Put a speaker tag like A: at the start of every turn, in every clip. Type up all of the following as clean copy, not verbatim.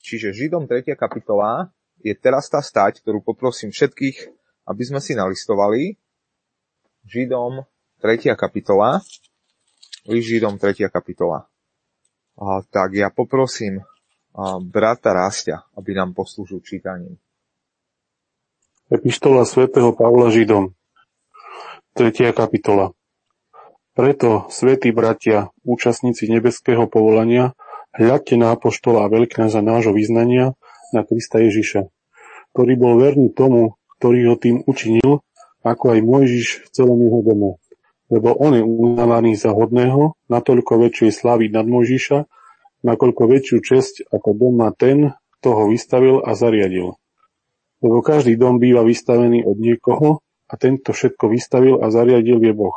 A: Čiže Židom 3. kapitola je teraz tá stať, ktorú poprosím všetkých, aby sme si nalistovali. Židom 3. kapitola. Židom 3. kapitola. Tak ja poprosím brata Rásťa, aby nám poslúžil čítaním.
B: Epištola svätého Pavla Židom, 3. kapitola. Preto, svätí bratia, účastníci nebeského povolania, hľadte na apoštola a veľkňaza nášho vyznania, na Krista Ježiša, ktorý bol verný tomu, ktorý ho tým učinil, ako aj Mojžiš v celom jeho dome. Lebo on je uznávaný za hodného, natoľko väčšej slávy nad Mojžiša, nakoľko väčšiu česť ako dom má ten, kto ho vystavil a zariadil. Lebo každý dom býva vystavený od niekoho a tento všetko vystavil a zariadil je Boh.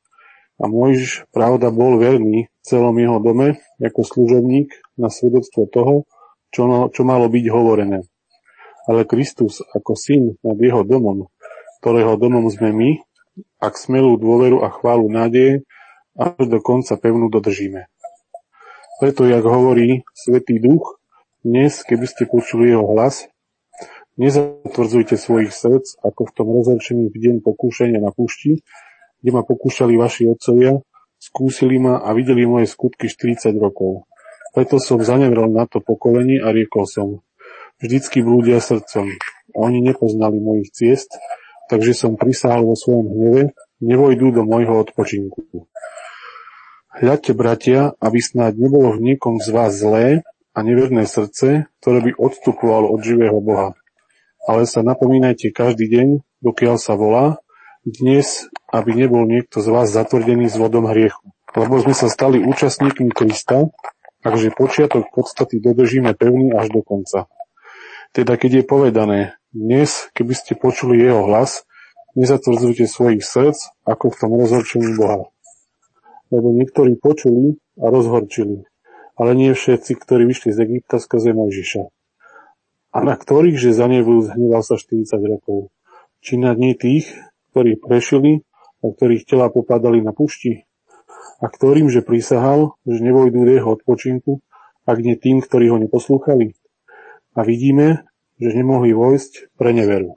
B: A Mojžiš, pravda, bol verný v celom jeho dome ako služobník na svedectvo toho, čo malo byť hovorené. Ale Kristus ako syn nad jeho domom, ktorého domom sme my, ak smelú dôveru a chválu nádeje, až do konca pevnú dodržíme. Preto, jak hovorí Svätý Duch, dnes, keby ste počuli jeho hlas, nezatvrdzujte svojich srdc, ako v tom rozhorčení v deň pokúšania na púšti, kde ma pokúšali vaši otcovia, skúsili ma a videli moje skutky 40 rokov. Preto som zanevrel na to pokolenie a riekol som, vždycky blúdia srdcom. Oni nepoznali mojich ciest, takže som prisahal vo svojom hneve, nevojdú do môjho odpočinku. Hľadte, bratia, aby snáď nebolo v niekom z vás zlé a neverné srdce, ktoré by odstupovalo od živého Boha. Ale sa napomínajte každý deň, dokiaľ sa volá, dnes, aby nebol niekto z vás zatvrdený s vodom hriechu. Lebo sme sa stali účastníkmi Krista, takže počiatok podstaty dodržíme pevný až do konca. Teda keď je povedané, dnes, keby ste počuli jeho hlas, nezatvrdzujte svojich srdc, ako v tom rozhorčení Boha. Lebo niektorí počuli a rozhorčili, ale nie všetci, ktorí vyšli z Egypta skrze Mojžiša. A na ktorých, že zanevil, hneval sa 40 rokov. Či na dní tých, ktorí prešili a ktorých tela popadali na pušti? A ktorým, že prisahal, že nevojdu do jeho odpočinku, ak nie tým, ktorí ho neposlúchali? A vidíme, že nemohli vojsť pre neveru.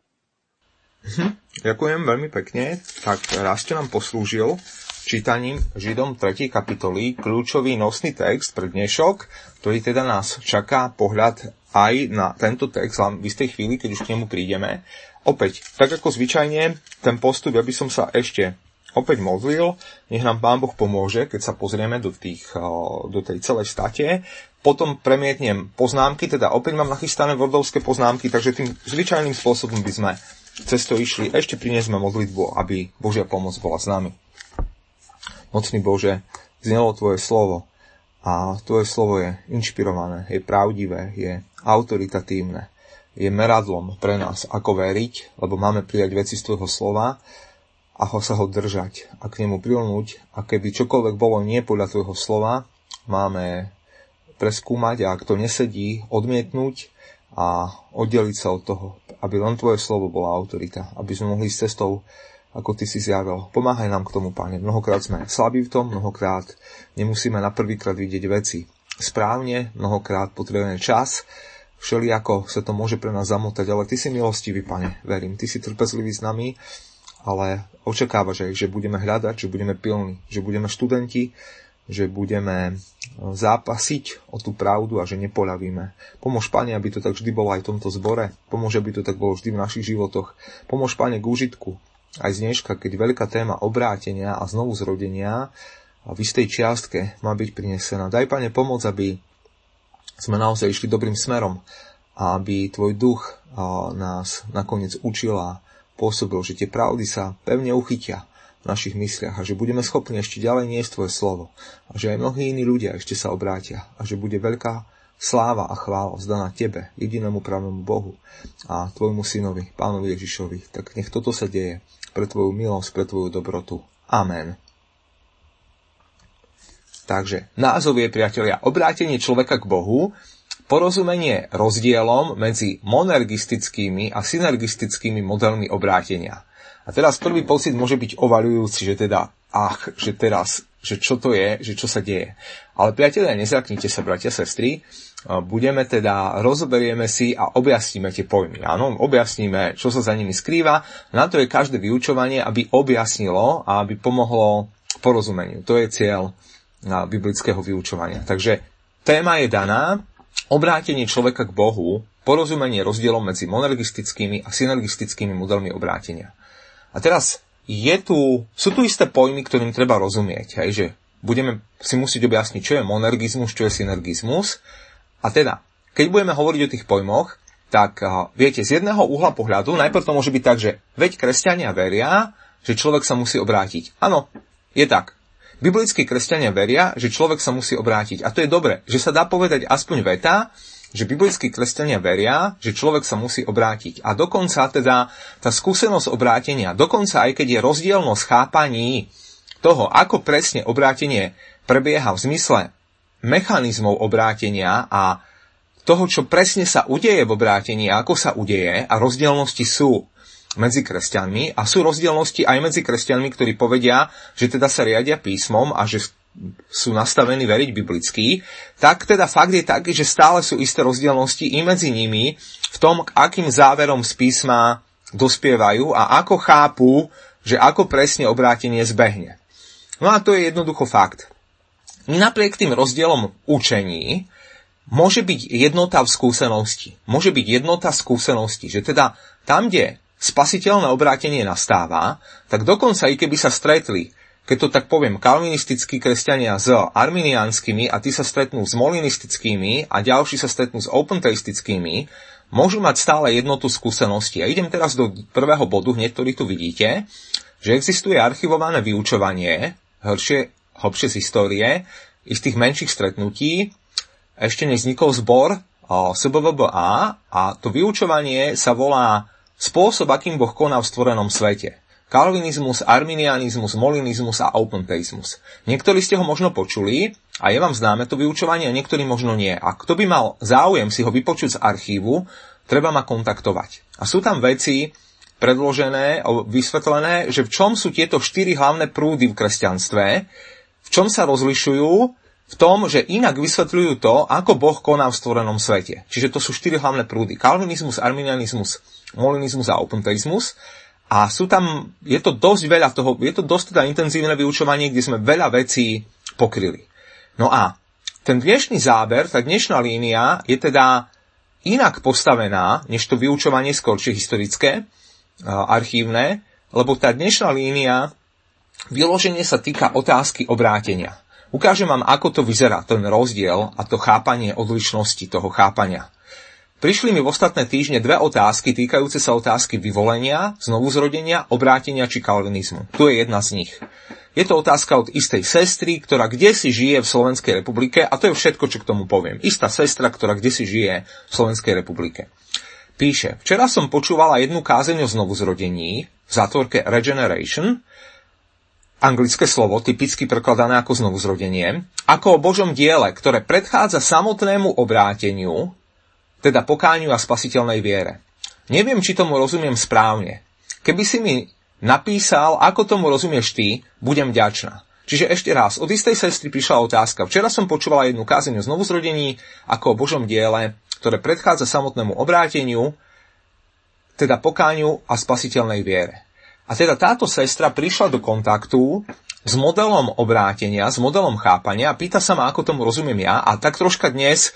A: Ďakujem veľmi pekne. Tak Rásťo nám poslúžil čítaním Židom 3. kapitoly, kľúčový nosný text pre dnešok, ktorý teda nás čaká pohľad aj na tento text len v istej chvíli, keď už k nemu prídeme. Opäť, tak ako zvyčajne, ten postup, ja by som sa ešte opäť modlil, nech nám Pán Boh pomôže, keď sa pozrieme do tej celej state. Potom premietnem poznámky, teda opäť mám nachystané wordovské poznámky, takže tým zvyčajným spôsobom by sme cez to išli. Ešte priniesme modlitbu, aby Božia pomoc bola s nami. Mocný Bože, znelo Tvoje slovo a Tvoje slovo je inšpirované, je pravdivé, je autoritatívne, je meradlom pre nás, ako veriť, lebo máme prijať veci z Tvojho slova a sa ho držať a k nemu prilnúť. A keby čokoľvek bolo nie podľa Tvojho slova, máme preskúmať a ak to nesedí, odmietnúť a oddeliť sa od toho, aby len Tvoje slovo bola autorita, aby sme mohli ísť cestou, ako Ty si zjavil. Pomáhaj nám k tomu, Pane. Mnohokrát sme slabí v tom, mnohokrát nemusíme na prvýkrát vidieť veci správne, mnohokrát potrebujeme čas, všelijako sa to môže pre nás zamotať, ale Ty si milostivý, Pane, verím. Ty si trpezlivý s nami, ale očakávaš aj, že budeme hľadať, že budeme pilní, že budeme študenti, že budeme zápasiť o tú pravdu a že nepoľavíme. Pomôž, Pane, aby to tak vždy bolo aj v tomto zbore. Pomôž, aby to tak bolo vždy v našich životoch. Pomôž, Pane, k úžitku. Aj z dneška, keď veľká téma obrátenia a znovu zrodenia v istej čiastke má byť prinesená. Daj, Pane, pomoc, aby sme naozaj išli dobrým smerom a aby Tvoj duch nás nakoniec učil a pôsobil, že tie pravdy sa pevne uchytia v našich mysliach a že budeme schopní ešte ďalej niesť Tvoje slovo a že aj mnohí iní ľudia ešte sa obrátia a že bude veľká sláva a chvála vzdaná Tebe, jedinému pravému Bohu a Tvojmu synovi, Pánovi Ježišovi. Tak nech toto sa deje pre Tvoju milosť, pre Tvoju dobrotu. Amen. Takže názov je, priatelia, obrátenie človeka k Bohu, porozumenie rozdielom medzi monergistickými a synergistickými modelmi obrátenia. A teraz prvý pocit môže byť ovaľujúci, že teda, že teraz, že čo to je, že čo sa deje. Ale priatelia, nezľaknite sa, bratia, sestry, rozoberieme si a objasníme tie pojmy. Áno, objasníme, čo sa za nimi skrýva. Na to je každé vyučovanie, aby objasnilo a aby pomohlo porozumeniu. To je cieľ biblického vyučovania. Takže téma je daná, obrátenie človeka k Bohu, porozumenie rozdielom medzi monergistickými a synergistickými modelmi obrátenia. A teraz sú tu isté pojmy, ktorým treba rozumieť, hej, že budeme si musieť objasniť, čo je monergizmus, čo je synergizmus. A teda, keď budeme hovoriť o tých pojmoch, tak viete, z jedného uhla pohľadu, najprv to môže byť tak, že veď kresťania veria, že človek sa musí obrátiť. Áno, je tak. Biblickí kresťania veria, že človek sa musí obrátiť. A to je dobre, že sa dá povedať aspoň veta, že biblickí kresťania veria, že človek sa musí obrátiť. A dokonca teda tá skúsenosť obrátenia, dokonca aj keď je rozdielnosť chápaní toho, ako presne obrátenie prebieha v zmysle mechanizmov obrátenia a toho, čo presne sa udeje v obrátení a ako sa udeje, a rozdielnosti sú medzi kresťanmi a sú rozdielnosti aj medzi kresťanmi, ktorí povedia, že teda sa riadia písmom a že sú nastavení veriť biblicky, tak teda fakt je taký, že stále sú isté rozdielnosti i medzi nimi v tom, k akým záverom z písma dospievajú a ako chápu, že ako presne obrátenie zbehne. No a to je jednoducho fakt. Napriek tým rozdielom učení môže byť jednota v skúsenosti. Môže byť jednota skúsenosti, že teda tam, kde spasiteľné obrátenie nastáva, tak dokonca i keby sa stretli, keď to tak poviem, kalvinistickí kresťania s arminiánskymi a tí sa stretnú s molinistickými a ďalší sa stretnú s openteistickými, môžu mať stále jednotu skúsenosti. A idem teraz do prvého bodu, hneď ktorý tu vidíte, že existuje archivované vyučovanie, hlbšie z histórie, istých menších stretnutí, ešte než vznikol zbor SBVBA a to vyučovanie sa volá Spôsob, akým Boh koná v stvorenom svete. Kalvinizmus, arminianizmus, molinizmus a openteizmus. Niektorí ste ho možno počuli a je vám známe to vyučovanie a niektorí možno nie. A kto by mal záujem si ho vypočuť z archívu, treba ma kontaktovať. A sú tam veci predložené, vysvetlené, že v čom sú tieto 4 hlavné prúdy v kresťanstve, v čom sa rozlišujú, v tom, že inak vysvetľujú to, ako Boh koná v stvorenom svete. Čiže to sú 4 hlavné prúdy. Kalvinizmus, arminianizmus, molinizmus a openteizmus. A je to dosť veľa toho, je to dosť teda intenzívne vyučovanie, kde sme veľa vecí pokryli. No a ten dnešný záber, tá dnešná línia je teda inak postavená, než to vyučovanie skoršie historické, archívne, lebo tá dnešná línia vyloženie sa týka otázky obrátenia. Ukážem vám, ako to vyzerá, ten rozdiel a to chápanie odlišnosti toho chápania. Prišli mi v ostatné týždne 2 otázky týkajúce sa otázky vyvolenia, znovuzrodenia, obrátenia či kalvinizmu. Tu je jedna z nich. Je to otázka od istej sestry, ktorá kdesi žije v Slovenskej republike, a to je všetko, čo k tomu poviem. Istá sestra, ktorá kdesi žije v Slovenskej republike. Píše, včera som počúvala jednu kázeň o znovuzrodení v zátvorke Regeneration, anglické slovo, typicky prekladané ako znovuzrodenie, ako o Božom diele, ktoré predchádza samotnému obráteniu, teda pokániu a spasiteľnej viere. Neviem, či tomu rozumiem správne. Keby si mi napísal, ako tomu rozumieš ty, budem vďačná. Čiže ešte raz, od istej sestry prišla otázka. Včera som počúvala jednu kázeň o znovuzrodení, ako o Božom diele, ktoré predchádza samotnému obráteniu, teda pokániu a spasiteľnej viere. A teda táto sestra prišla do kontaktu s modelom obrátenia, s modelom chápania a pýta sa ma, ako tomu rozumiem ja. A tak troška dnes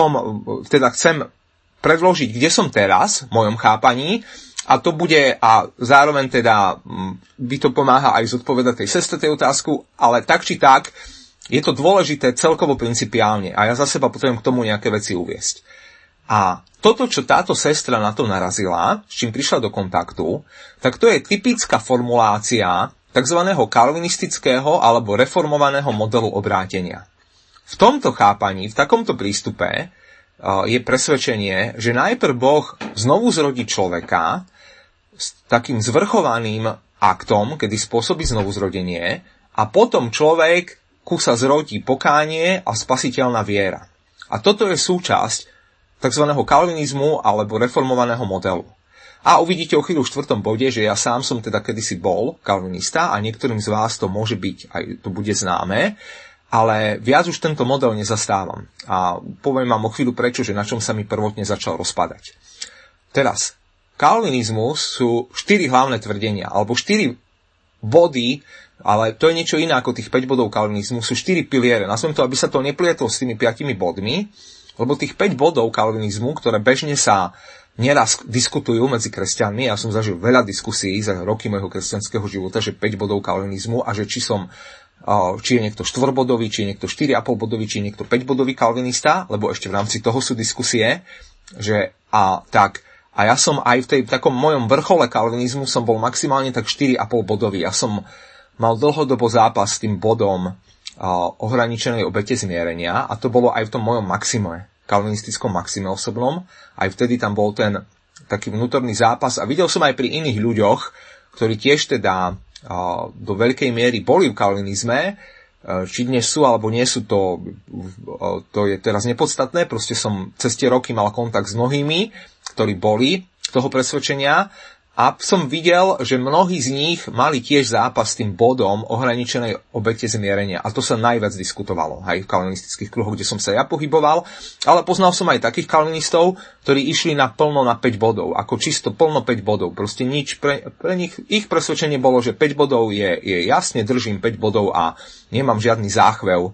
A: teda chcem predložiť, kde som teraz v mojom chápaní a to bude, a zároveň teda by to pomáha aj zodpovedať tej sestre tej otázku, ale tak či tak je to dôležité celkovo principiálne a ja za seba potrebujem k tomu nejaké veci uviesť. A toto, čo táto sestra na to narazila, s čím prišla do kontaktu, tak to je typická formulácia tzv. Kalvinistického alebo reformovaného modelu obrátenia. V tomto chápaní, v takomto prístupe je presvedčenie, že najprv Boh znovu zrodí človeka s takým zvrchovaným aktom, kedy spôsobí znovuzrodenie, a potom človek sa zrodí pokánie a spasiteľná viera. A toto je súčasť tzv. Kalvinizmu alebo reformovaného modelu. A uvidíte o chvíľu v 4. bode, že ja sám som teda kedysi bol kalvinista a niektorým z vás to môže byť, aj to bude známe. ale viac už tento model nezastávam. A poviem vám o chvíľu prečo, že na čom sa mi prvotne začal rozpadať. Teraz, kalvinizmus sú 4 hlavné tvrdenia, alebo 4 body, ale to je niečo iné ako tých 5 bodov kalvinizmu, sú 4 piliere. Nazvem to, aby sa to neplietlo s tými 5 bodmi, lebo tých 5 bodov kalvinizmu, ktoré bežne sa neraz diskutujú medzi kresťanmi, ja som zažil veľa diskusí za roky môjho kresťanského života, že 5 bodov kalvinizmu a že či je niekto 4-bodový, či je niekto 4,5-bodový, či je niekto 5-bodový kalvinista, lebo ešte v rámci toho sú diskusie, že a ja som aj v takom mojom vrchole kalvinizmu som bol maximálne tak 4,5-bodový. Ja som mal dlhodobo zápas s tým bodom ohraničenej obete zmierenia a to bolo aj v tom mojom maxime, kalvinistickom maxime osobnom. Aj vtedy tam bol ten taký vnútorný zápas a videl som aj pri iných ľuďoch, ktorí tiež teda do veľkej miery boli v kalvinizme, či dnes sú alebo nie sú, to je teraz nepodstatné, proste som cez tie roky mal kontakt s mnohými, ktorí boli toho presvedčenia a som videl, že mnohí z nich mali tiež zápas s tým bodom ohraničenej obete zmierenia a to sa najviac diskutovalo aj v kalvinistických kruhoch, kde som sa ja pohyboval, ale poznal som aj takých kalvinistov, ktorí išli naplno na 5 bodov, ako čisto plno 5 bodov, proste nič pre nich, ich presvedčenie bolo, že 5 bodov je jasne, držím 5 bodov a nemám žiadny záchvev,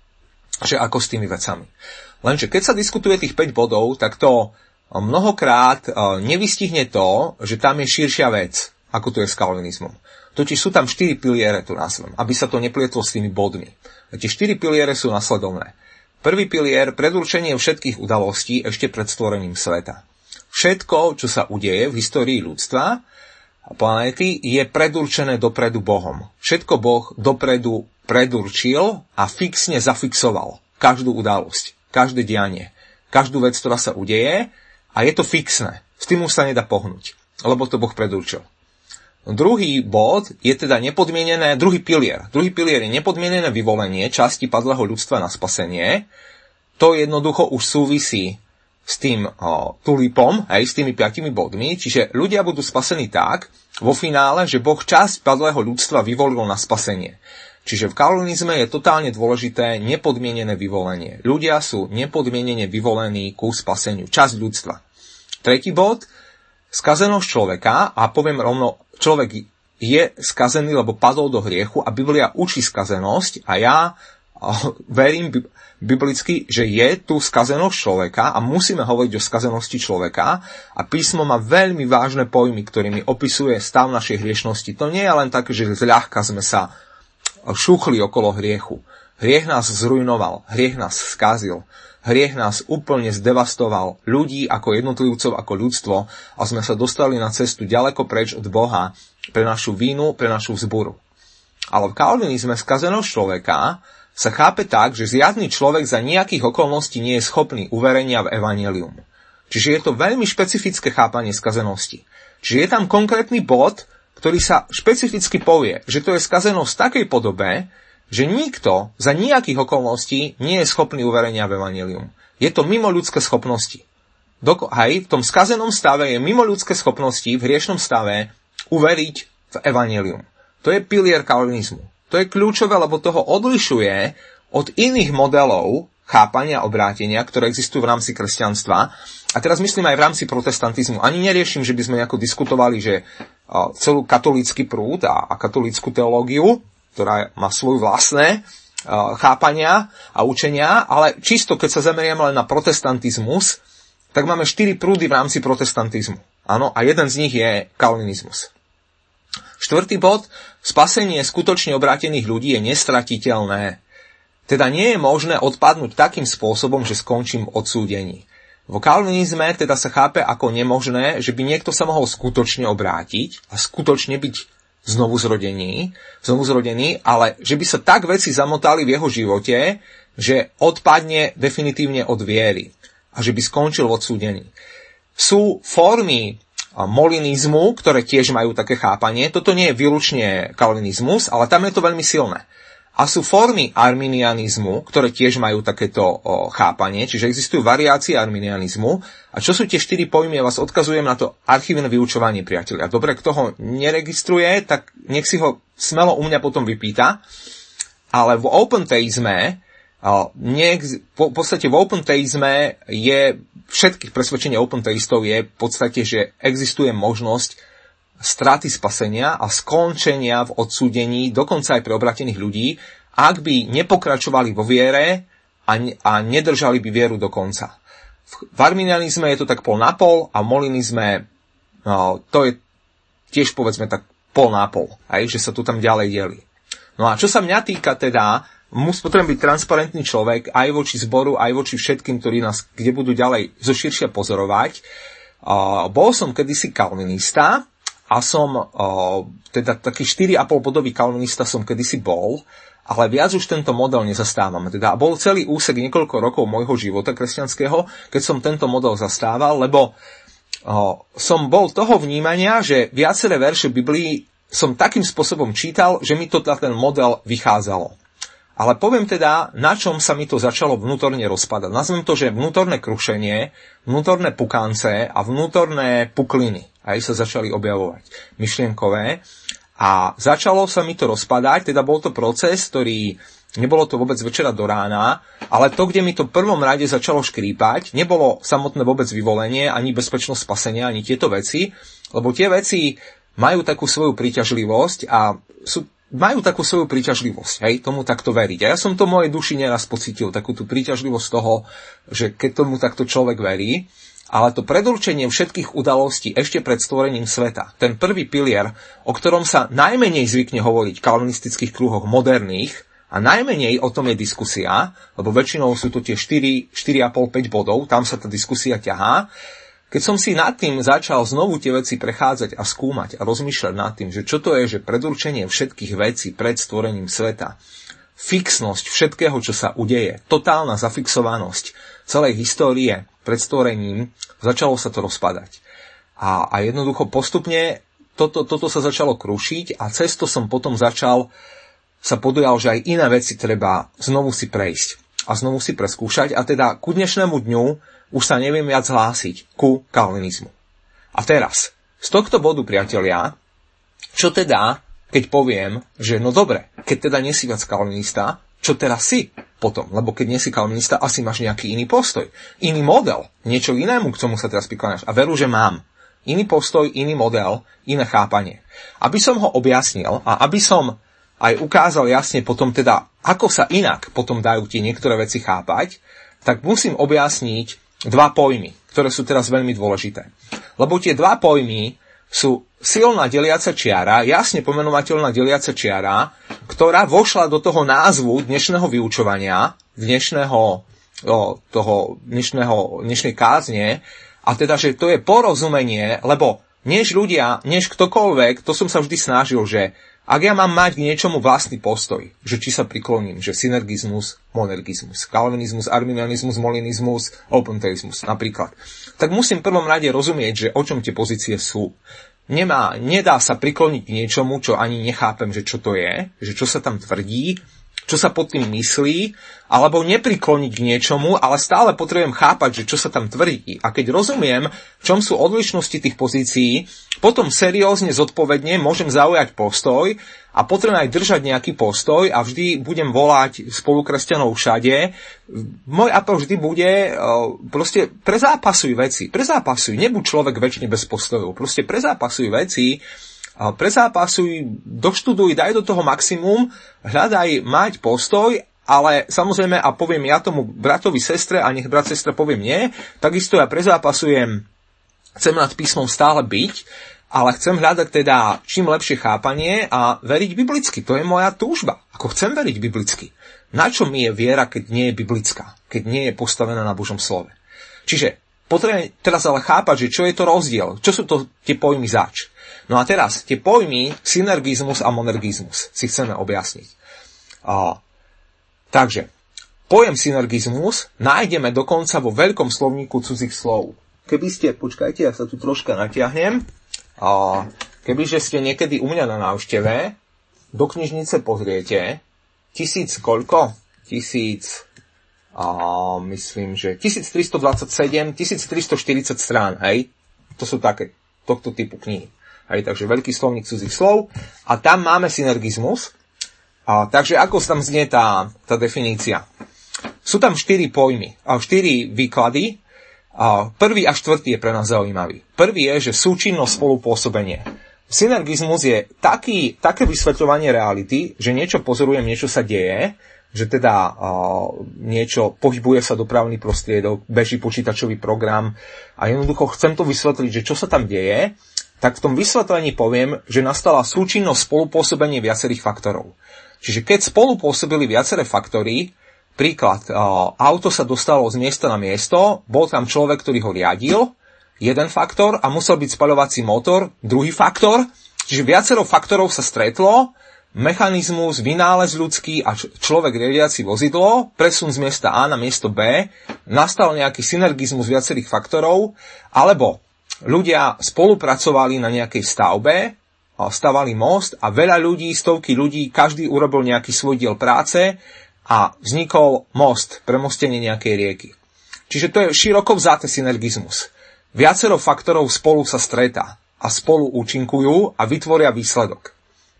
A: že ako s tými vecami. Lenže keď sa diskutuje tých 5 bodov, tak to mnohokrát nevystihne to, že tam je širšia vec, ako to je s kalvinizmom. Totiž sú tam 4 piliere, tu nazvem, aby sa to neplietlo s tými bodmi. Tie 4 piliere sú nasledovné. Prvý pilier, predurčenie všetkých udalostí ešte pred stvorením sveta. Všetko, čo sa udeje v histórii ľudstva a planéty, je predurčené dopredu Bohom. Všetko Boh dopredu predurčil a fixne zafixoval každú udalosť, každé dianie, každú vec, ktorá sa udeje, a je to fixné. S tým už sa nedá pohnúť, lebo to Boh predurčil. Druhý bod je teda nepodmienené, druhý pilier je nepodmienené vyvolenie časti padlého ľudstva na spasenie. To jednoducho už súvisí s tým tulipom, aj s tými 5 bodmi, čiže ľudia budú spasení tak, vo finále, že Boh časť padlého ľudstva vyvolil na spasenie. Čiže v kalvinizme je totálne dôležité nepodmienené vyvolenie. Ľudia sú nepodmienene vyvolení ku spaseniu. Časť ľudstva. Tretí bod, skazenosť človeka, a poviem rovno, človek je skazený, lebo padol do hriechu a Biblia učí skazenosť a ja verím biblicky, že je tu skazenosť človeka a musíme hovoriť o skazenosti človeka a písmo má veľmi vážne pojmy, ktorými opisuje stav našej hriešnosti. To nie je len tak, že zľahka sme sa šuchli okolo hriechu. Hriech nás zrujnoval, hriech nás skazil, hriech nás úplne zdevastoval, ľudí ako jednotlivcov, ako ľudstvo a sme sa dostali na cestu ďaleko preč od Boha pre našu vínu, pre našu vzburu. Ale v kalvinizme skazenosť človeka sa chápe tak, že žiadny človek za nejakých okolností nie je schopný uverenia v evanjelium. Čiže je to veľmi špecifické chápanie skazenosti. Čiže je tam konkrétny bod, ktorý sa špecificky povie, že to je skazenosť v takej podobe, že nikto za nejakých okolností nie je schopný uverenia v evanjelium. Je to mimo ľudské schopnosti. Aj v tom skazenom stave je mimo ľudské schopnosti v hriešnom stave uveriť v evanjelium. To je pilier kalvinizmu. To je kľúčové, lebo toho odlišuje od iných modelov chápania obrátenia, ktoré existujú v rámci kresťanstva. A teraz myslím aj v rámci protestantizmu. Ani neriešim, že by sme nejako diskutovali, že celú katolícky prúd a katolícku teológiu, ktorá má svoje vlastné chápania a učenia, ale čisto keď sa zameriame len na protestantizmus, tak máme 4 prúdy v rámci protestantizmu. Áno, a jeden z nich je kalvinizmus. Štvrtý bod, spasenie skutočne obrátených ľudí je nestratiteľné. Teda nie je možné odpadnúť takým spôsobom, že skončím v odsúdení. V kalvinizme teda sa chápe ako nemožné, že by niekto sa mohol skutočne obrátiť a skutočne byť znovu zrodený, ale že by sa tak veci zamotali v jeho živote, že odpadne definitívne od viery a že by skončil v odsúdení. Sú formy molinizmu, ktoré tiež majú také chápanie. Toto nie je výlučne kalvinizmus, ale tam je to veľmi silné. A sú formy arminianizmu, ktoré tiež majú takéto chápanie, čiže existujú variácie arminianizmu. A čo sú tie 4 pojmy? Ja vás odkazujem na to archívne vyučovanie, priatelia. Dobre, kto ho neregistruje, tak nech si ho smelo u mňa potom vypýta. ale v opentheizme, v podstate v opentheizme je, všetkých presvedčení opentheistov je v podstate, že existuje možnosť straty spasenia a skončenia v odsúdení, dokonca aj pre obratených ľudí, ak by nepokračovali vo viere a nedržali by vieru do konca. V arminianizme je to tak pol na pol a v molinizme to je tiež povedzme tak pol na pol, aj, že sa tu tam ďalej delí. No a čo sa mňa týka teda, potrebujem byť transparentný človek aj voči zboru, aj voči všetkým, ktorí nás kde budú ďalej zoširšia pozorovať. Bol som kedysi kalvinista a som teda taký 4,5 bodový kalvinista som kedysi bol, ale viac už tento model nezastávam. Teda bol celý úsek niekoľko rokov môjho života kresťanského, keď som tento model zastával, lebo som bol toho vnímania, že viaceré verše Biblii som takým spôsobom čítal, že mi to ten model vychádzalo. Ale poviem teda, na čom sa mi to začalo vnútorne rozpadať. Nazvem to, že vnútorné krušenie, vnútorné pukance a vnútorné pukliny aj sa začali objavovať myšlienkové. A začalo sa mi to rozpadať, teda bol to proces, ktorý, nebolo to vôbec večera do rána, ale to, kde mi to v prvom rade začalo škrípať, nebolo samotné vôbec vyvolenie, ani bezpečnosť spasenia, ani tieto veci, lebo tie veci majú takú svoju príťažlivosť a majú takú svoju príťažlivosť, hej, tomu takto veriť. A ja som to v mojej duši neraz pocítil, takú tú príťažlivosť toho, že keď tomu takto človek verí, ale to predurčenie všetkých udalostí ešte pred stvorením sveta, ten prvý pilier, o ktorom sa najmenej zvykne hovoriť v kalvinistických kruhoch moderných, a najmenej o tom je diskusia, lebo väčšinou sú to tie 4,5-5 bodov, tam sa tá diskusia ťahá. Keď som si nad tým začal znovu tie veci prechádzať a skúmať a rozmýšľať nad tým, že čo to je, že predurčenie všetkých vecí pred stvorením sveta, fixnosť všetkého, čo sa udeje, totálna zafixovanosť celej histórie pred stvorením, začalo sa to rozpadať. A jednoducho postupne toto sa začalo krušiť a cez to som potom sa podujal, že aj iné veci treba znovu si prejsť a znovu si preskúšať a teda ku dnešnému dňu už sa neviem viac hlásiť ku kalvinizmu. A teraz, z tohto bodu, priatelia, čo teda, keď poviem, že no dobre, keď teda nie si viac kalvinista, čo teraz si potom? Lebo keď nie si kalvinista, asi máš nejaký iný postoj, iný model, niečo inému, k čomu sa teraz prikláňaš. A veru, že mám. Iný postoj, iný model, iné chápanie. Aby som ho objasnil a aby som aj ukázal jasne potom teda, ako sa inak potom dajú tie niektoré veci chápať, tak musím objasniť dva pojmy, ktoré sú teraz veľmi dôležité. Lebo tie dva pojmy sú silná deliaca čiara, jasne pomenovateľná deliaca čiara, ktorá vošla do toho názvu dnešného vyučovania, dnešnej kázne, a teda, že to je porozumenie, lebo než ktokoľvek, to som sa vždy snažil, že ak ja mám mať k niečomu vlastný postoj, že či sa prikloním, že synergizmus, monergizmus, kalvinizmus, arminianizmus, molinizmus, opentheizmus napríklad, tak musím v prvom rade rozumieť, že o čom tie pozície sú. Nedá sa prikloniť k niečomu, čo ani nechápem, že čo to je, že čo sa tam tvrdí, čo sa pod tým myslí, alebo neprikloniť k niečomu, ale stále potrebujem chápať, že čo sa tam tvrdí. A keď rozumiem, v čom sú odlišnosti tých pozícií, potom seriózne, zodpovedne môžem zaujať postoj a potrebujem aj držať nejaký postoj a vždy budem volať spolukresťanov všade. Môj apel vždy bude proste prezápasuj veci, nebuď človek väčšine bez postojov, proste prezápasuj veci, doštuduj, daj do toho maximum, hľadaj mať postoj, ale samozrejme, a poviem ja tomu bratovi, sestre, a nech brat, sestra povie mne, takisto ja prezápasujem, chcem nad písmom stále byť, ale chcem hľadať teda čím lepšie chápanie a veriť biblicky. To je moja túžba. Ako chcem veriť biblicky. Na čo mi je viera, keď nie je biblická? Keď nie je postavená na Božom slove? Čiže potrebujem teraz ale chápať, že čo je to rozdiel. Čo sú to tie pojmy zač? No a teraz, tie pojmy synergizmus a monergizmus si chceme objasniť. Takže, pojem synergizmus nájdeme dokonca vo veľkom slovníku cudzích slov. Keby ste, počkajte, ja sa tu troška natiahnem, kebyže ste niekedy u mňa na návšteve, do knižnice pozriete, 1340 strán, hej? To sú také, tohto typu knihy. Hej, takže veľký slovník cudzích slov a tam máme synergizmus Takže ako tam znie tá definícia? Sú tam 4 pojmy, 4 výklady. Prvý a štvrtý je pre nás zaujímavý. Prvý je, že súčinnosť, spolupôsobenie. Synergizmus je také vysvetľovanie reality, že niečo pozorujem, niečo sa deje, že teda niečo pohybuje sa dopravný prostriedok, beží počítačový program a jednoducho chcem to vysvetliť, že čo sa tam deje, tak v tom vysvetlení poviem, že nastala súčinnosť, spolupôsobenie viacerých faktorov. Čiže keď spolupôsobili viaceré faktory, príklad, auto sa dostalo z miesta na miesto, bol tam človek, ktorý ho riadil, jeden faktor, a musel byť spaľovací motor, druhý faktor, čiže viacero faktorov sa stretlo, mechanizmus, vynález ľudský a človek riadiaci vozidlo, presun z miesta A na miesto B, nastal nejaký synergizmus viacerých faktorov, alebo ľudia spolupracovali na nejakej stavbe, stavali most a veľa ľudí, stovky ľudí, každý urobil nejaký svoj diel práce a vznikol most, premostenie nejakej rieky. Čiže to je široko vzaté synergizmus. Viacero faktorov spolu sa stretá a spolu účinkujú a vytvoria výsledok.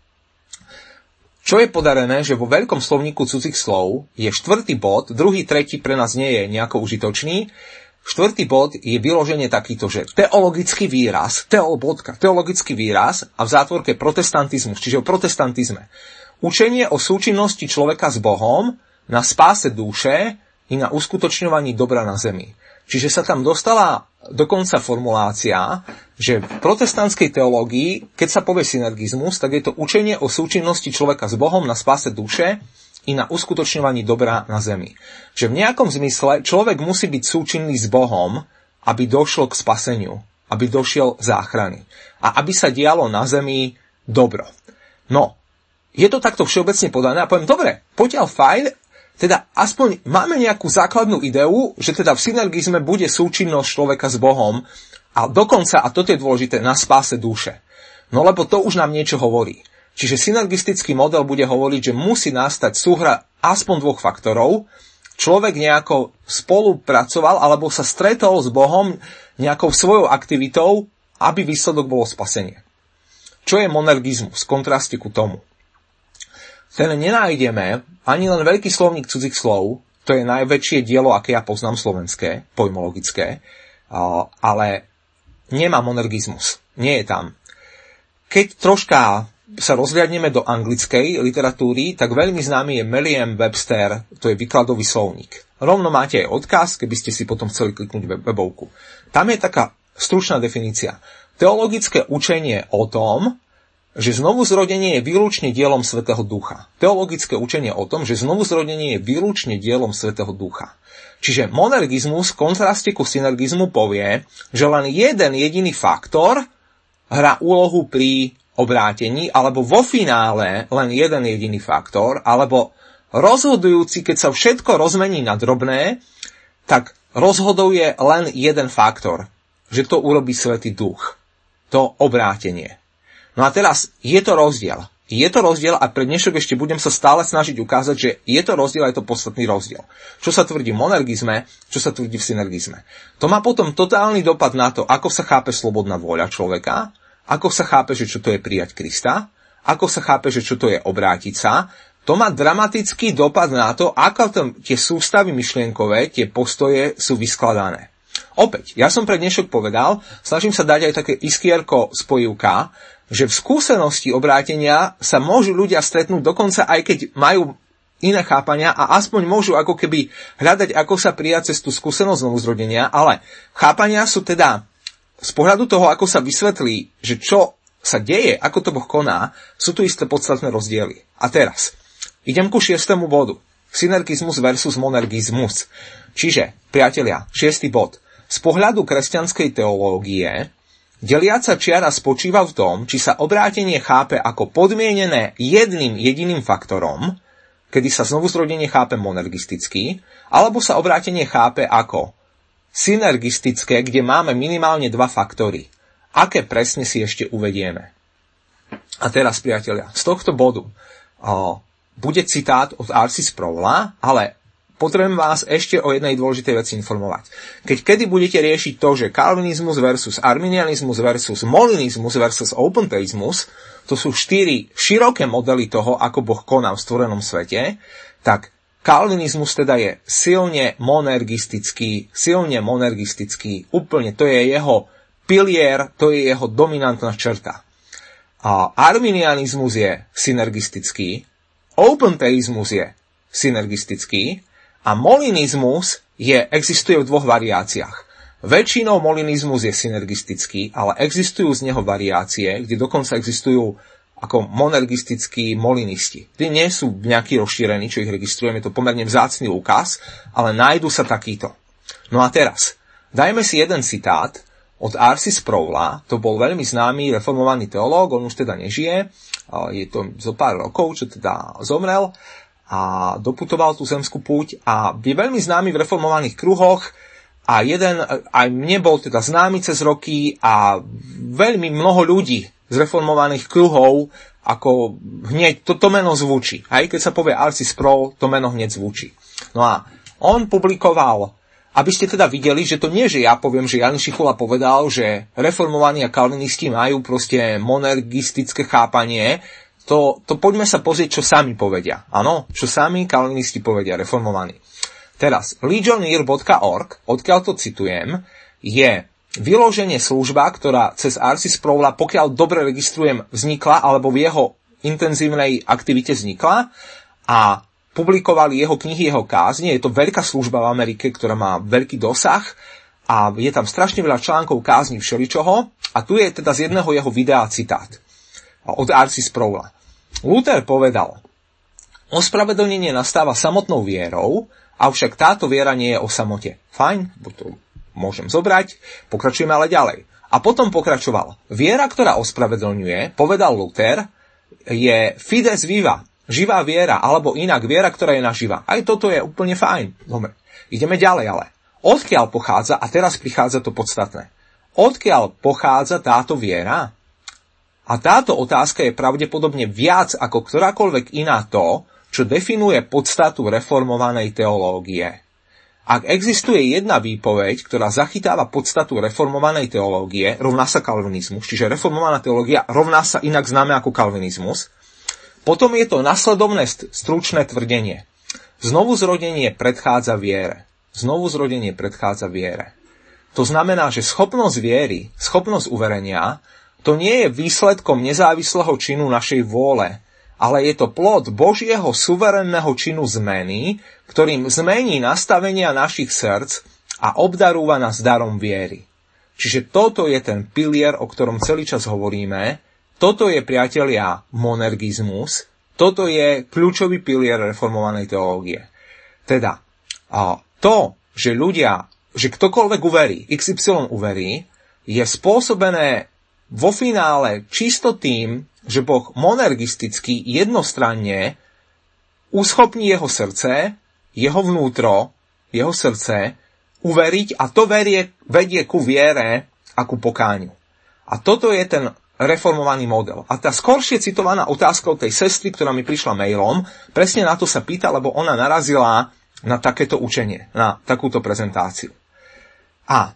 A: Čo je podarené, že vo veľkom slovníku cudzích slov je 4. bod, 2., 3. pre nás nie je nejako užitočný. 4. bod je vyloženie takýto, že teologický výraz, teologický výraz a v zátvorke protestantizmus, čiže o protestantizme. Učenie o súčinnosti človeka s Bohom na spáse duše i na uskutočňovaní dobra na zemi. Čiže sa tam dostala dokonca formulácia, že v protestantskej teológii, keď sa povie synergizmus, tak je to učenie o súčinnosti človeka s Bohom na spáse duše i na uskutočňovaní dobra na zemi. Že v nejakom zmysle človek musí byť súčinný s Bohom, aby došlo k spaseniu, aby došiel k záchrany a aby sa dialo na zemi dobro. No, je to takto všeobecne podané a poviem, dobre, poďal fajn, teda aspoň máme nejakú základnú ideu, že teda v synergizme bude súčinnosť človeka s Bohom a dokonca, a toto je dôležité, na spáse duše. No lebo to už nám niečo hovorí. Čiže synergistický model bude hovoriť, že musí nastať súhra aspoň 2 faktorov. Človek nejako spolupracoval alebo sa stretol s Bohom nejakou svojou aktivitou, aby výsledok bolo spasenie. Čo je monergizmus v kontraste ku tomu? Ten nenájdeme ani len veľký slovník cudzích slov, to je najväčšie dielo, aké ja poznám slovenské, pojmologické, ale nemá monergizmus. Nie je tam. Keď troška sa rozhľadneme do anglickej literatúry, tak veľmi známy je Merriam-Webster, to je výkladový slovník. Rovno máte aj odkaz, keby ste si potom chceli kliknúť webovku. Tam je taká stručná definícia. Teologické učenie o tom, že znovuzrodenie je výlučne dielom Svätého Ducha. Teologické učenie o tom, že znovuzrodenie je výlučne dielom Svätého Ducha. Čiže monergizmus v kontraste ku synergizmu povie, že len jeden jediný faktor hrá úlohu pri obrátení, alebo vo finále len jeden jediný faktor, alebo rozhodujúci, keď sa všetko rozmení na drobné, tak rozhoduje len jeden faktor, že to urobí Svätý Duch. To obrátenie. No a teraz je to rozdiel. Je to rozdiel a pre dnešok ešte budem sa stále snažiť ukázať, že je to rozdiel a je to podstatný rozdiel. Čo sa tvrdí v monergizme, čo sa tvrdí v synergizme. To má potom totálny dopad na to, ako sa chápe slobodná vôľa človeka, ako sa chápe, že čo to je prijať Krista, ako sa chápe, že čo to je obrátiť sa. To má dramatický dopad na to, ako tie sústavy myšlienkové, tie postoje sú vyskladané. Opäť, ja som pre dnešok povedal, snažím sa dať aj také iskierko spojivka, že v skúsenosti obrátenia sa môžu ľudia stretnúť dokonca aj keď majú iné chápania a aspoň môžu ako keby hľadať, ako sa prijať cez tú skúsenosť znovuzrodenia, ale chápania sú teda z pohľadu toho, ako sa vysvetlí, že čo sa deje, ako to Boh koná, sú tu isté podstatné rozdiely. A teraz, idem ku 6. bodu. Synergizmus versus monergizmus. Čiže, priatelia, 6. bod. Z pohľadu kresťanskej teológie deliaca čiara spočíva v tom, či sa obrátenie chápe ako podmienené jedným jediným faktorom, kedy sa znovuzrodenie chápe monergisticky, alebo sa obrátenie chápe ako synergistické, kde máme minimálne 2 faktory. Aké presne si ešte uvedieme. A teraz, priatelia, z tohto bodu bude citát od R.C. Sproula, ale potrebujem vás ešte o jednej dôležitej veci informovať. Kedy budete riešiť to, že kalvinizmus versus arminianizmus versus molinizmus versus opentheizmus, to sú 4 široké modely toho, ako Boh koná v stvorenom svete, tak kalvinizmus teda je silne monergistický, úplne to je jeho pilier, to je jeho dominantná črta. A arminianizmus je synergistický, opentheizmus je synergistický a molinizmus existuje v 2 variáciách. Väčšinou molinizmus je synergistický, ale existujú z neho variácie, kde dokonca existujú ako monergistickí molinisti. Tí nie sú nejakí rozšírení, čo ich registrujeme, je to pomerne vzácny úkaz, ale nájdu sa takýto. No a teraz, dajme si jeden citát od R.C. Sproula, to bol veľmi známy reformovaný teológ, on už teda nežije, je to zo pár rokov, čo teda zomrel a doputoval tú zemskú púť a je veľmi známy v reformovaných kruhoch a aj mne bol teda známy cez roky a veľmi mnoho ľudí z reformovaných kruhov ako hneď to meno zvučí. Aj keď sa povie R.C. Sproul, to meno hneď zvučí. No a on publikoval, aby ste teda videli, že to nie, že ja poviem, že Jan Šichula povedal, že reformovaní a kalvinisti majú proste monergistické chápanie, to poďme sa pozrieť, čo sami povedia. Áno, čo sami kalvinisti povedia, reformovaní. Teraz, legionneer.org, odkiaľ to citujem, je vyloženie služba, ktorá cez R.C. Sproula, pokiaľ dobre registrujem, vznikla, alebo v jeho intenzívnej aktivite vznikla a publikovali jeho knihy, jeho kázne. Je to veľká služba v Amerike, ktorá má veľký dosah a je tam strašne veľa článkov kázni všeličoho a tu je teda z jedného jeho videa citát od R.C. Sproula. Luther povedal: ospravedlnenie nastáva samotnou vierou, avšak táto viera nie je o samote. Fajn, to môžem zobrať, pokračujeme ale ďalej. A potom pokračoval. Viera, ktorá ospravedlňuje, povedal Luther, je fides viva, živá viera, alebo inak viera, ktorá je naživa. Aj toto je úplne fajn. Dobre, ideme ďalej ale. Odkiaľ pochádza, a teraz prichádza to podstatné, odkiaľ pochádza táto viera? A táto otázka je pravdepodobne viac ako ktorákoľvek iná to, čo definuje podstatu reformovanej teológie. Ak existuje jedna výpoveď, ktorá zachytáva podstatu reformovanej teológie, rovná sa kalvinizmus, čiže reformovaná teológia rovná sa inak známe ako kalvinizmus, potom je to nasledovné stručné tvrdenie. Znovuzrodenie predchádza viere. Znovuzrodenie predchádza viere. To znamená, že schopnosť viery, schopnosť uverenia, to nie je výsledkom nezávislého činu našej vôle, ale je to plod Božieho suverénneho činu zmeny, ktorým zmení nastavenia našich srdc a obdarúva nás darom viery. Čiže toto je ten pilier, o ktorom celý čas hovoríme. Toto je, priatelia, monergizmus. Toto je kľúčový pilier reformovanej teológie. Teda to, že ktokoľvek uverí, XY uverí, je spôsobené vo finále čisto tým, že Boh monergisticky jednostranne uschopní jeho srdce, jeho vnútro, jeho srdce uveriť a to vedie ku viere a ku pokániu. A toto je ten reformovaný model. A tá skoršie citovaná otázka od tej sestry, ktorá mi prišla mailom, presne na to sa pýta, lebo ona narazila na takéto učenie, na takúto prezentáciu. A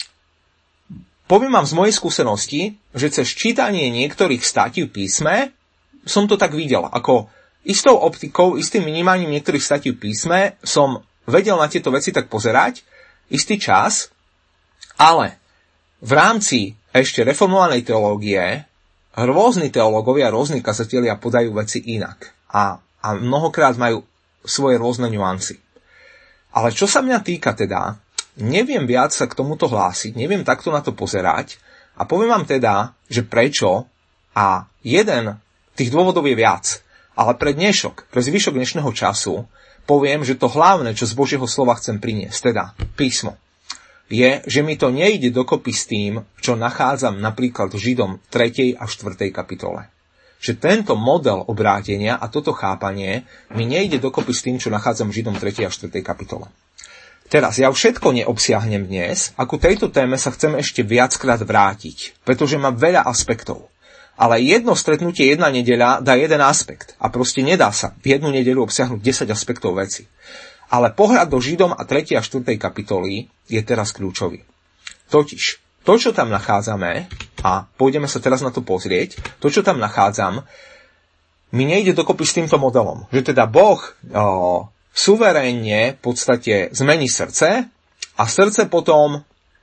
A: poviem vám z mojej skúsenosti, že cez čítanie niektorých státí v písme som to tak videl. Ako istou optikou, istým vnímaním niektorých státí v písme som vedel na tieto veci tak pozerať istý čas, ale v rámci ešte reformovanej teológie rôzni teológovia, rôzni kazatelia podajú veci inak. A mnohokrát majú svoje rôzne nuancy. Ale čo sa mňa týka teda, neviem viac sa k tomuto hlásiť, neviem takto na to pozerať a poviem vám teda, že prečo a jeden tých dôvodov je viac. Ale pre dnešok, pre zvyšok dnešného času poviem, že to hlavné, čo z Božieho slova chcem priniesť, teda písmo, je, že mi to nejde dokopy s tým, čo nachádzam napríklad v Židom 3. a 4. kapitole. Že tento model obrátenia a toto chápanie mi nejde dokopy s tým, čo nachádzam v Židom 3. a 4. kapitole. Teraz, ja všetko neobsiahnem dnes a ku tejto téme sa chcem ešte viackrát vrátiť, pretože má veľa aspektov. Ale jedno stretnutie, jedna nedeľa dá jeden aspekt a proste nedá sa v jednu nedeľu obsiahnuť 10 aspektov veci. Ale pohľad do Židom a 3. a 4. kapitoly je teraz kľúčový. Totiž, to, čo tam nachádzame, a pôjdeme sa teraz na to pozrieť, to, čo tam nachádzam, mi nejde dokopy s týmto modelom. Že teda Boh suverénne v podstate zmení srdce a srdce potom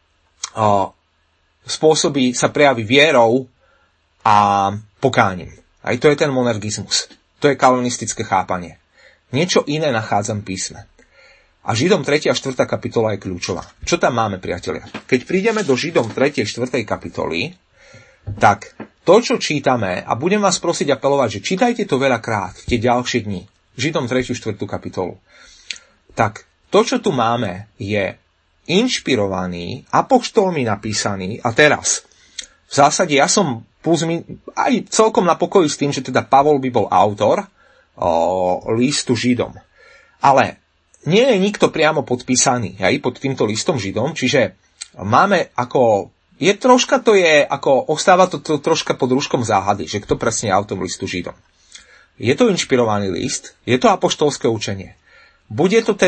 A: spôsobí, sa prejaví vierou a pokáním. Aj to je ten monergizmus. To je kalvinistické chápanie. Niečo iné nachádzam v písme. A Židom 3. a 4. kapitola je kľúčová. Čo tam máme, priatelia? Keď prídeme do Židom 3. a 4. kapitoly, tak to, čo čítame, a budem vás prosiť apelovať, že čítajte to veľakrát v tie ďalšie dni, Židom 3. a 4. kapitolu, tak to, čo tu máme, je inšpirovaný, apoštolmi napísaný, a teraz, v zásade ja som aj celkom na pokoji s tým, že teda Pavol by bol autor listu Židom. Ale nie je nikto priamo podpísaný pod týmto listom Židom, čiže máme ako... ostáva to troška pod rúškom záhady, že kto presne je autor listu Židom. Je to inšpirovaný list, je to apoštolské učenie. Bude to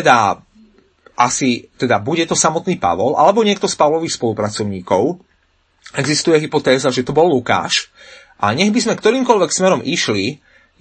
A: bude to samotný Pavol, alebo niekto z Pavlových spolupracovníkov. Existuje hypotéza, že to bol Lukáš. A nech by sme ktorýmkoľvek smerom išli,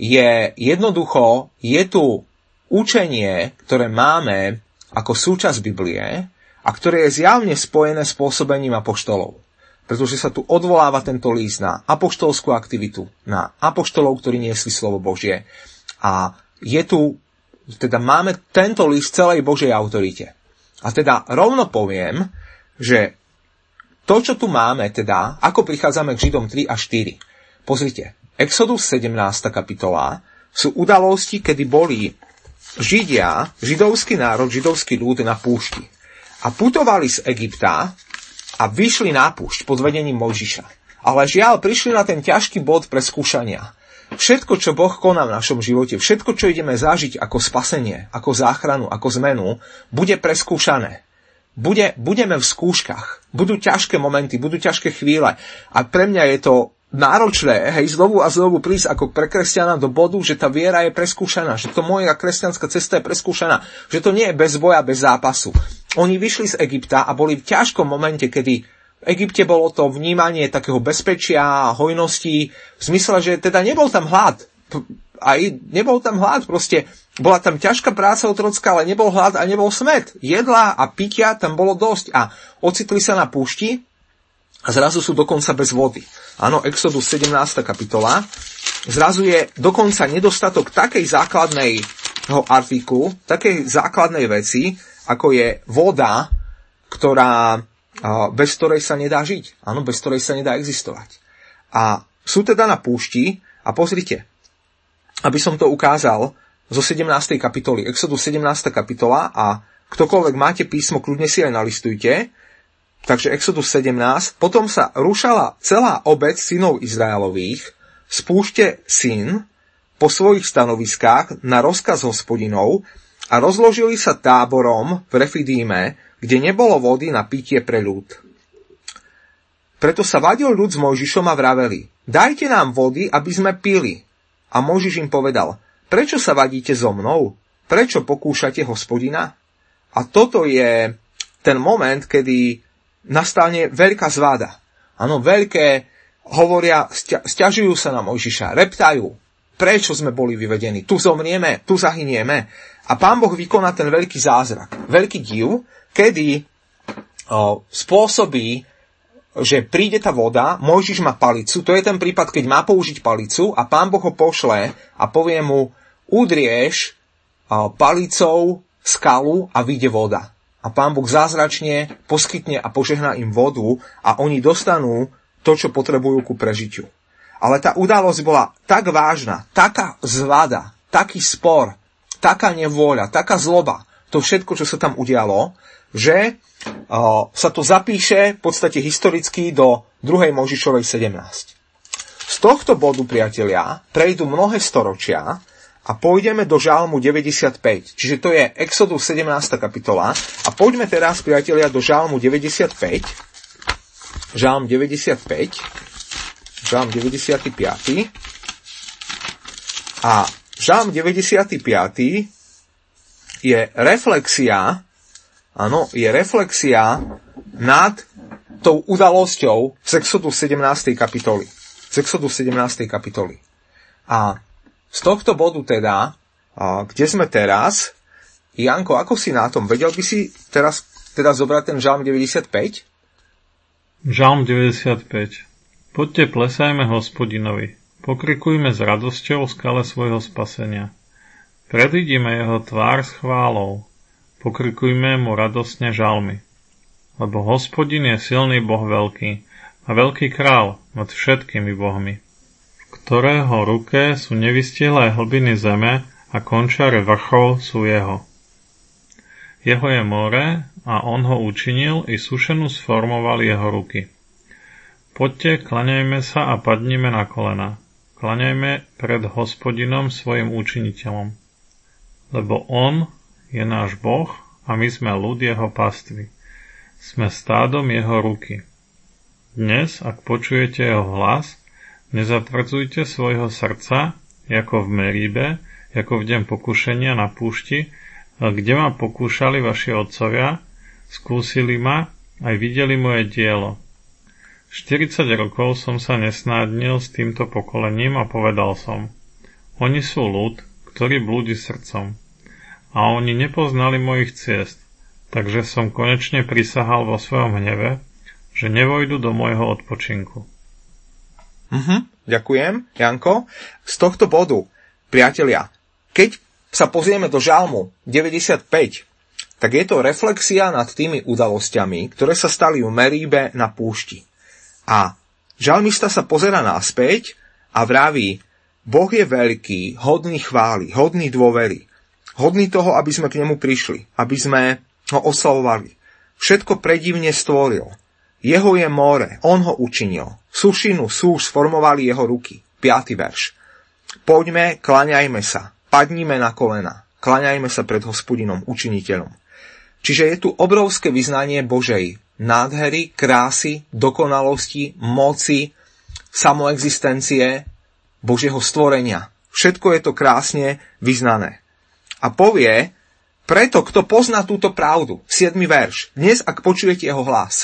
A: je tu učenie, ktoré máme ako súčasť Biblie a ktoré je zjavne spojené s pôsobením apoštolov. Pretože sa tu odvoláva tento list na apoštolskú aktivitu, na apoštolov, ktorí niesli slovo Božie. A máme tento list celej Božej autorite. A teda rovno poviem, že to, čo tu máme, ako prichádzame k Židom 3 a 4. Pozrite, Exodus 17. kapitola sú udalosti, kedy boli Židia, židovský národ, židovský ľud na púšti. A putovali z Egypta a vyšli na púšť pod vedením Mojžiša. Ale žiaľ, prišli na ten ťažký bod preskúšania. Všetko, čo Boh koná v našom živote, všetko, čo ideme zažiť ako spasenie, ako záchranu, ako zmenu, bude preskúšané. Budeme v skúškach. Budú ťažké momenty, budú ťažké chvíle. A pre mňa je to náročné, znovu a znovu prísť ako pre kresťana do bodu, že tá viera je preskúšaná, že to moja kresťanská cesta je preskúšaná, že to nie je bez boja, bez zápasu. Oni vyšli z Egypta a boli v ťažkom momente, kedy v Egypte bolo to vnímanie takého bezpečia a hojnosti, v zmysle, že teda nebol tam hlad. Proste bola tam ťažká práca otrocká, ale nebol hlad a nebol smäd. Jedla a pitia tam bolo dosť a ocitli sa na púšti a zrazu sú dokonca bez vody. Áno, Exodus 17. kapitola. Zrazu je dokonca nedostatok takej základnej artiklu, takej základnej veci, ako je voda, bez ktorej sa nedá žiť. Áno, bez ktorej sa nedá existovať. A sú teda na púšti a pozrite, aby som to ukázal zo 17. kapitoly, Exodus 17. kapitola a ktokoľvek máte písmo, kľudne si aj nalistujte. Takže Exodus 17. Potom sa rušala celá obec synov Izraelových z púšte Sin po svojich stanoviskách na rozkaz Hospodinov a rozložili sa táborom v Refidíme, kde nebolo vody na pitie pre ľud. Preto sa vadil ľud s Mojžišom a vraveli: Dajte nám vody, aby sme pili. A Mojžiš im povedal: Prečo sa vadíte so mnou? Prečo pokúšate Hospodina? A toto je ten moment, kedy nastane veľká zvada. Áno, hovoria, sťažujú sa na Mojžiša, reptajú, prečo sme boli vyvedení, tu zomrieme, tu zahynieme. A Pán Boh vykoná ten veľký zázrak, veľký div, kedy spôsobí, že príde tá voda, Mojžiš má palicu, to je ten prípad, keď má použiť palicu a Pán Boh ho pošle a povie mu: udrieš palicou skalu a vyjde voda. A Pán Boh zázračne poskytne a požehná im vodu a oni dostanú to, čo potrebujú ku prežitiu. Ale tá udalosť bola tak vážna, taká zvada, taký spor, taká nevôľa, taká zloba, to všetko, čo sa tam udialo, že sa to zapíše v podstate historicky do 2. Mojžišovej 17. Z tohto bodu, priatelia, prejdú mnohé storočia a pôjdeme do Žalmu 95. Čiže to je Exodus 17. kapitola. A poďme teraz, priatelia, do Žalmu 95. Žalm 95. Žalm 95. A Žalm 95. je reflexia nad tou udalosťou z Exodu 17. kapitoly. A z tohto bodu teda, kde sme teraz, Janko, ako si na tom? Vedel by si teraz teda zobrať ten žalm 95?
C: Žalm 95. Poďte, plesajme Hospodinovi. Pokrikujme s radosťou v skale svojho spasenia. Predvidíme jeho tvár s chválou. Pokrikujme mu radostne žalmy. Lebo Hospodin je silný Boh veľký a veľký král nad všetkými bohmi, v ktorého ruke sú nevystihlé hlbiny zeme a končiare vrchov sú jeho. Jeho je more a on ho učinil, i sušenu sformoval jeho ruky. Poďte, klaňajme sa a padnime na kolena. Klaňajme pred Hospodinom svojim učiniteľom. Lebo on je náš Boh a my sme ľud jeho pastvy. Sme stádom jeho ruky. Dnes, ak počujete jeho hlas, nezatvrdzujte svojho srdca, ako v Meríbe, ako v deň pokušenia na púšti, kde ma pokúšali vaši otcovia, skúsili ma, aj videli moje dielo. 40 rokov som sa nesnádnil s týmto pokolením a povedal som, oni sú ľud, ktorý blúdi srdcom. A oni nepoznali mojich ciest, takže som konečne prisahal vo svojom hneve, že nevojdu do môjho odpočinku.
A: Ďakujem, Janko. Z tohto bodu, priatelia, keď sa pozrieme do žalmu 95, tak je to reflexia nad tými udalosťami, ktoré sa stali v Meríbe na púšti. A žalmista sa pozerá naspäť a vraví, Boh je veľký, hodný chvály, hodný dôvery, hodný toho, aby sme k nemu prišli, aby sme ho oslavovali. Všetko predivne stvoril. Jeho je more, on ho učinil. Sušinu, súš sformovali jeho ruky. 5. verš. Poďme, klaňajme sa, padnime na kolena, klaňajme sa pred Hospodinom, učiniteľom. Čiže je tu obrovské vyznanie Božej nádhery, krásy, dokonalosti, moci, samoexistencie, Božieho stvorenia. Všetko je to krásne vyznané. A povie, preto, kto pozná túto pravdu, 7. verš, dnes, ak počujete jeho hlas,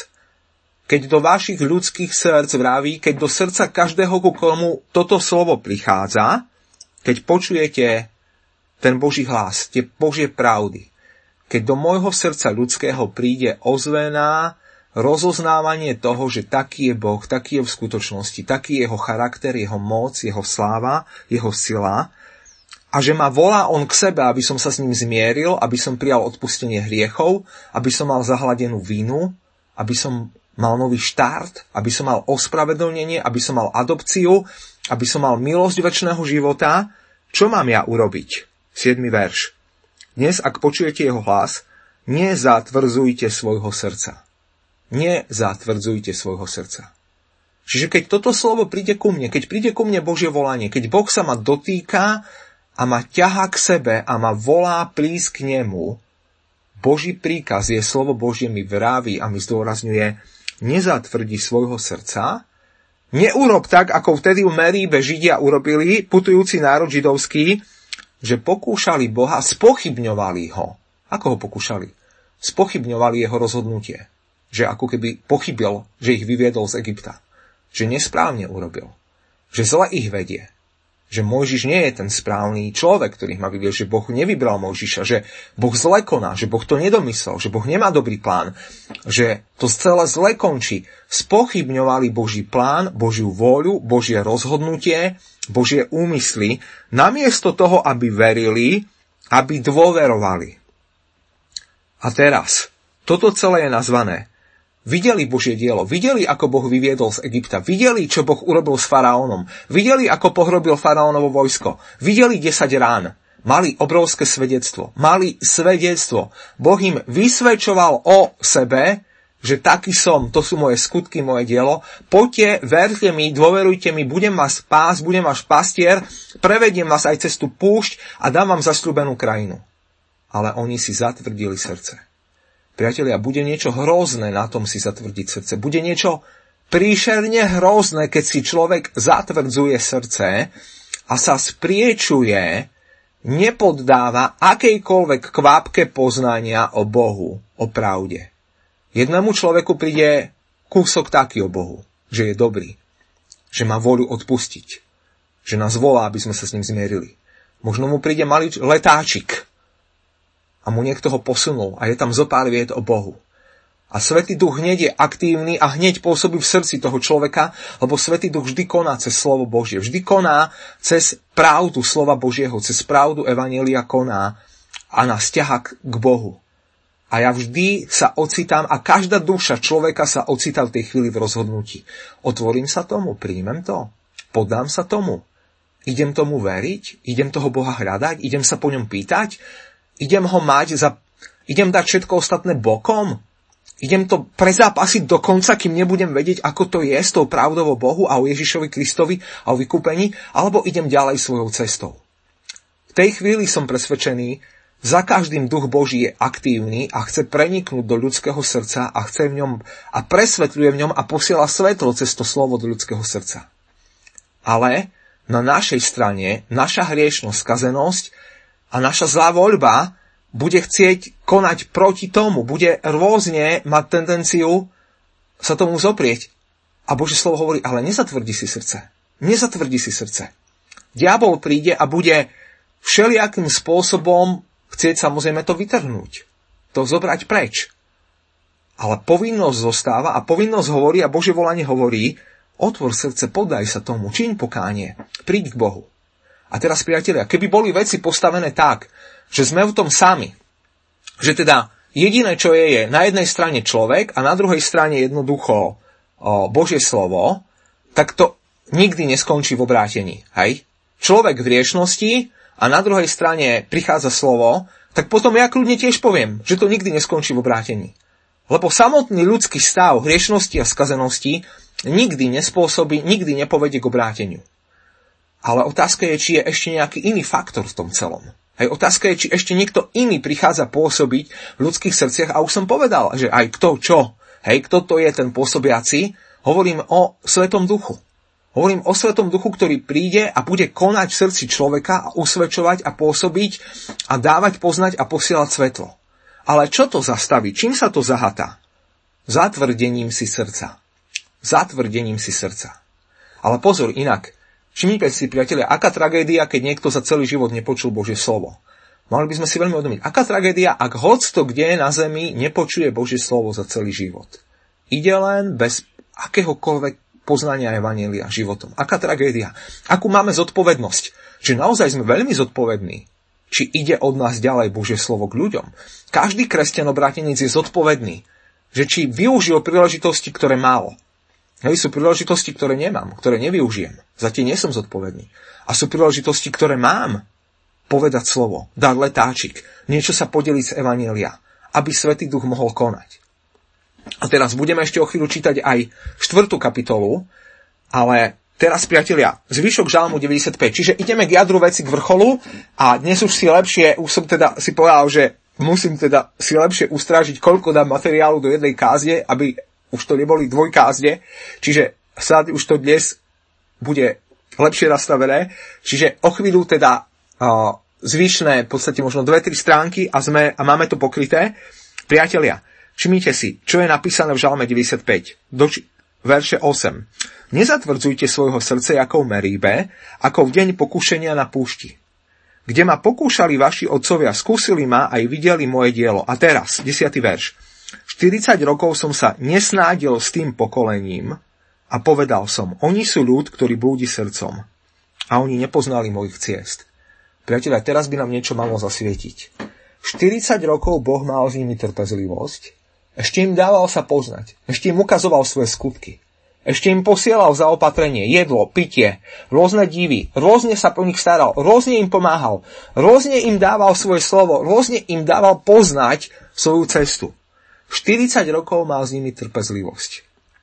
A: keď do vašich ľudských srdc vraví, keď do srdca každého, ku komu toto slovo prichádza, keď počujete ten Boží hlas, tie Božie pravdy, keď do môjho srdca ľudského príde ozvená rozoznávanie toho, že taký je Boh, taký je v skutočnosti, taký je jeho charakter, jeho moc, jeho sláva, jeho sila, a že ma volá on k sebe, aby som sa s ním zmieril, aby som prijal odpustenie hriechov, aby som mal zahladenú vinu, aby som mal nový štart, aby som mal ospravedlnenie, aby som mal adopciu, aby som mal milosť večného života. Čo mám ja urobiť? 7. verš. Dnes, ak počujete jeho hlas, nezatvrdzujte svojho srdca. Nezatvrdzujte svojho srdca. Čiže keď toto slovo príde ku mne, keď príde ku mne Božie volanie, keď Boh sa ma dotýka a ma ťahá k sebe a ma volá prísť k nemu, Boží príkaz je, slovo Božie mi vraví a mi zdôrazňuje, nezatvrdí svojho srdca, neurob tak, ako vtedy v Meríbe Židia urobili, putujúci národ židovský, že pokúšali Boha, spochybňovali ho. Ako ho pokúšali? Spochybňovali jeho rozhodnutie. Že ako keby pochybil, že ich vyviedol z Egypta. Že nesprávne urobil. Že zle ich vedie. Že Mojžiš nie je ten správny človek, ktorý ma vyviedol, že Boh nevybral Mojžiša, že Boh zle koná, že Boh to nedomyslel, že Boh nemá dobrý plán, že to celé zle končí. Spochybňovali Boží plán, Božiu vôľu, Božie rozhodnutie, Božie úmysly, namiesto toho, aby verili, aby dôverovali. A teraz, toto celé je nazvané. Videli Božie dielo, videli, ako Boh vyviedol z Egypta, videli, čo Boh urobil s faraónom, videli, ako pohrobil faraónovo vojsko, videli 10 rán, mali obrovské svedectvo, Boh im vysvedčoval o sebe, že taký som, to sú moje skutky, moje dielo, poďte, verte mi, dôverujte mi, budem vás pásť, budem váš pastier, prevediem vás aj cez tú púšť a dám vám zasľúbenú krajinu. Ale oni si zatvrdili srdce. Priatelia, bude niečo hrozné na tom si zatvrdiť srdce. Bude niečo príšerne hrozné, keď si človek zatvrdzuje srdce a sa spriečuje nepoddáva akejkoľvek kvapke poznania o Bohu, o pravde. Jednému človeku príde kúsok taký o Bohu, že je dobrý, že má voľu odpustiť, že nás volá, aby sme sa s ním zmierili. Možno mu príde malý letáčik a mu niekto ho posunul a je tam zopár vied o Bohu. A Svätý Duch hneď je aktívny a hneď pôsobí v srdci toho človeka, lebo Svätý Duch vždy koná cez slovo Božie. Vždy koná cez pravdu slova Božieho, cez pravdu evanjelia koná a nás ťahá k Bohu. A ja vždy sa ocitám a každá duša človeka sa ocitá v tej chvíli v rozhodnutí. Otvorím sa tomu, príjmem to, podám sa tomu, idem tomu veriť, idem toho Boha hľadať, idem sa po ňom pýtať, idem ho mať idem dať všetko ostatné bokom, idem to prezápasiť do konca, kým nebudem vedieť, ako to je s tou pravdou o Bohu a o Ježišovi Kristovi a o vykúpení, alebo idem ďalej svojou cestou. V tej chvíli som presvedčený, za každým Duch Boží je aktívny a chce preniknúť do ľudského srdca a chce v ňom a presvetľuje v ňom a posiela svetlo cez to slovo do ľudského srdca. Ale na našej strane, naša hriešnosť, skazenosť a naša zlá voľba bude chcieť konať proti tomu, bude rôzne mať tendenciu sa tomu zoprieť. A Božie slovo hovorí, ale nezatvrdí si srdce. Nezatvrdí si srdce. Diabol príde a bude všelijakým spôsobom chcieť samozrejme to vytrhnúť. To zobrať preč. Ale povinnosť zostáva a povinnosť hovorí a Božie volanie hovorí, otvor srdce, podaj sa tomu, čiň pokánie, príď k Bohu. A teraz, priatelia, keby boli veci postavené tak, že sme v tom sami, že teda jediné, čo je na jednej strane človek a na druhej strane jednoducho Božie slovo, tak to nikdy neskončí v obrátení. Hej? Človek v hriešnosti a na druhej strane prichádza slovo, tak potom ja kľudne tiež poviem, že to nikdy neskončí v obrátení. Lebo samotný ľudský stav hriešnosti a skazenosti nikdy nespôsobí, nikdy nepovedie k obráteniu. Ale otázka je, či je ešte nejaký iný faktor v tom celom. Hej, otázka je, či ešte niekto iný prichádza pôsobiť v ľudských srdciach a už som povedal, že aj kto čo, hej, kto to je ten pôsobiaci, hovorím o Svetom Duchu. Hovorím o Svetom Duchu, ktorý príde a bude konať v srdci človeka a usvedčovať a pôsobiť a dávať poznať a posielať svetlo. Ale čo to zastaví? Čím sa to zahatá? Zatvrdením si srdca. Zatvrdením si srdca. Ale pozor, inak. Všimnite si, priatelia, aká tragédia, keď niekto za celý život nepočul Božie slovo. Mali by sme si veľmi uvedomiť, aká tragédia, ak hocto kde na zemi nepočuje Božie slovo za celý život. Ide len bez akéhokoľvek poznania evanjelia životom. Aká tragédia. Akú máme zodpovednosť. Že naozaj sme veľmi zodpovední. Či ide od nás ďalej Božie slovo k ľuďom. Každý kresťan obrátenec je zodpovedný. Že či využil príležitosti, ktoré mal. Hej, sú príležitosti, ktoré nemám, ktoré nevyužijem. Za tie nie som zodpovedný. A sú príležitosti, ktoré mám. Povedať slovo, dať letáčik, niečo sa podeliť z evanjelia, aby Svätý Duch mohol konať. A teraz budeme ešte o chvíľu čítať aj 4. kapitolu, ale teraz, priatelia, zvyšok Žalmu 95. Čiže ideme k jadru veci, k vrcholu a dnes už si lepšie, už som teda si povedal, že musím teda si lepšie ustrážiť, koľko dám materiálu do jednej kázne, aby už to neboli dvojkázne, čiže snáď už to dnes bude lepšie nastavené. Čiže o chvíľu teda zvyšné, v podstate možno 2-3 stránky a máme to pokryté. Priatelia, všimnite si, čo je napísané v Žalme 95, verše 8. Nezatvrdzujte svojho srdce ako v Meríbe, ako v deň pokúšenia na púšti, kde ma pokúšali vaši otcovia, skúsili ma aj videli moje dielo. A teraz, 10. verš. 40 rokov som sa nesnádil s tým pokolením a povedal som, oni sú ľud, ktorý blúdi srdcom a oni nepoznali mojich ciest. Priatelia, teraz by nám niečo malo zasvietiť. 40 rokov Boh mal s nimi trpezlivosť, ešte im dával sa poznať, ešte im ukazoval svoje skutky, ešte im posielal zaopatrenie, jedlo, pitie, rôzne divy, rôzne sa po nich staral, rôzne im pomáhal, rôzne im dával svoje slovo, rôzne im dával poznať svoju cestu. 40 rokov mal s nimi trpezlivosť.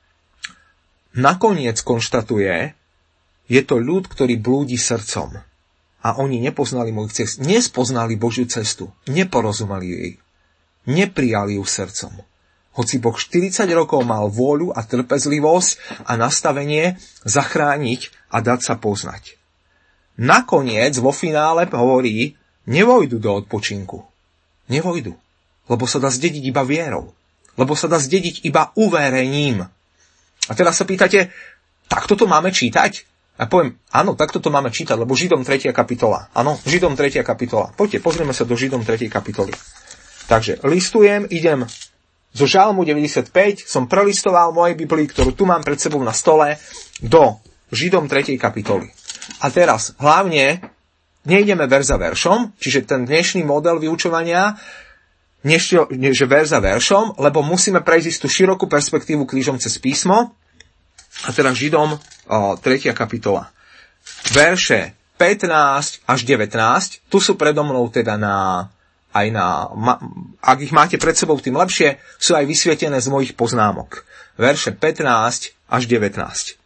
A: Nakoniec konštatuje, je to ľud, ktorý blúdi srdcom. A oni nepoznali mojich cest, nespoznali Božiu cestu, neporozumeli jej, neprijali ju srdcom. Hoci Boh 40 rokov mal vôľu a trpezlivosť a nastavenie zachrániť a dať sa poznať. Nakoniec vo finále hovorí, nevojdu do odpočinku. Nevojdu. Lebo sa dá zdediť iba vierou. Lebo sa dá zdediť iba uverením. A teraz sa pýtate, takto to máme čítať? A poviem, áno, takto to máme čítať, lebo Židom 3. kapitola. Áno, Židom 3. kapitola. Poďte, pozrieme sa do Židom 3. kapitoly. Takže listujem, idem zo Žalmu 95, som prelistoval mojej Biblii, ktorú tu mám pred sebou na stole, do Židom 3. kapitoly. A teraz hlavne nejdeme verš za veršom, čiže ten dnešný model vyučovania, že verš za veršom, lebo musíme prejsť istú širokú perspektívu krížom cez písmo. A teraz Židom 3. kapitola. Verše 15 až 19, tu sú predo mnou teda ak ich máte pred sebou, tým lepšie, sú aj vysvietené z mojich poznámok. Verše 15 až 19.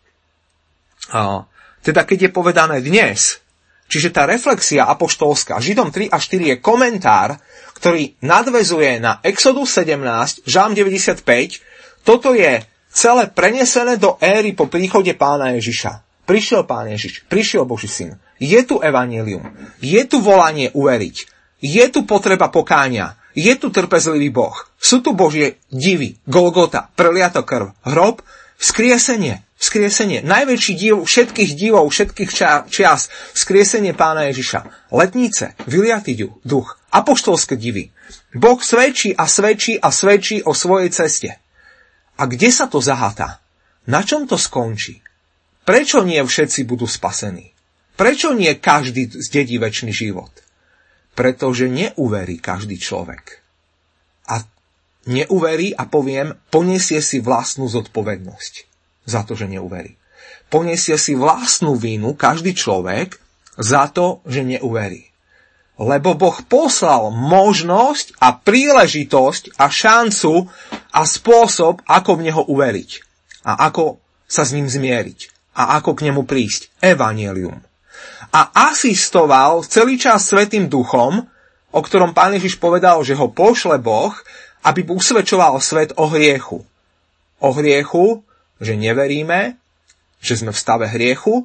A: Teda keď je povedané dnes, čiže tá reflexia apoštolská, Židom 3 a 4 je komentár, ktorý nadväzuje na Exodus 17, Žalm 95, toto je celé prenesené do éry po príchode Pána Ježiša. Prišiel Pán Ježiš, prišiel Boží syn. Je tu evanjelium, je tu volanie uveriť, je tu potreba pokánia, je tu trpezlivý Boh, sú tu Božie divy, Golgota, preliato krv, hrob, vzkriesenie. Najväčší div všetkých divov, všetkých čias, vzkriesenie Pána Ježiša. Letnice, vyliatý duch, apoštolské divy. Boh svedčí a svedčí a svedčí o svojej ceste. A kde sa to zahátá? Na čom to skončí? Prečo nie všetci budú spasení? Prečo nie každý zdedí večný život? Pretože neuverí každý človek. A neuverí, a poviem, poniesie si vlastnú zodpovednosť za to, že neuverí. Poniesie si vlastnú vínu každý človek za to, že neuverí. Lebo Boh poslal možnosť a príležitosť a šancu a spôsob, ako v Neho uveriť. A ako sa s ním zmieriť. A ako k nemu prísť. Evanjelium. A asistoval celý čas Svätým Duchom, o ktorom Pán Ježiš povedal, že ho pošle Boh, aby usvedčoval svet o hriechu. O hriechu, že neveríme, že sme v stave hriechu,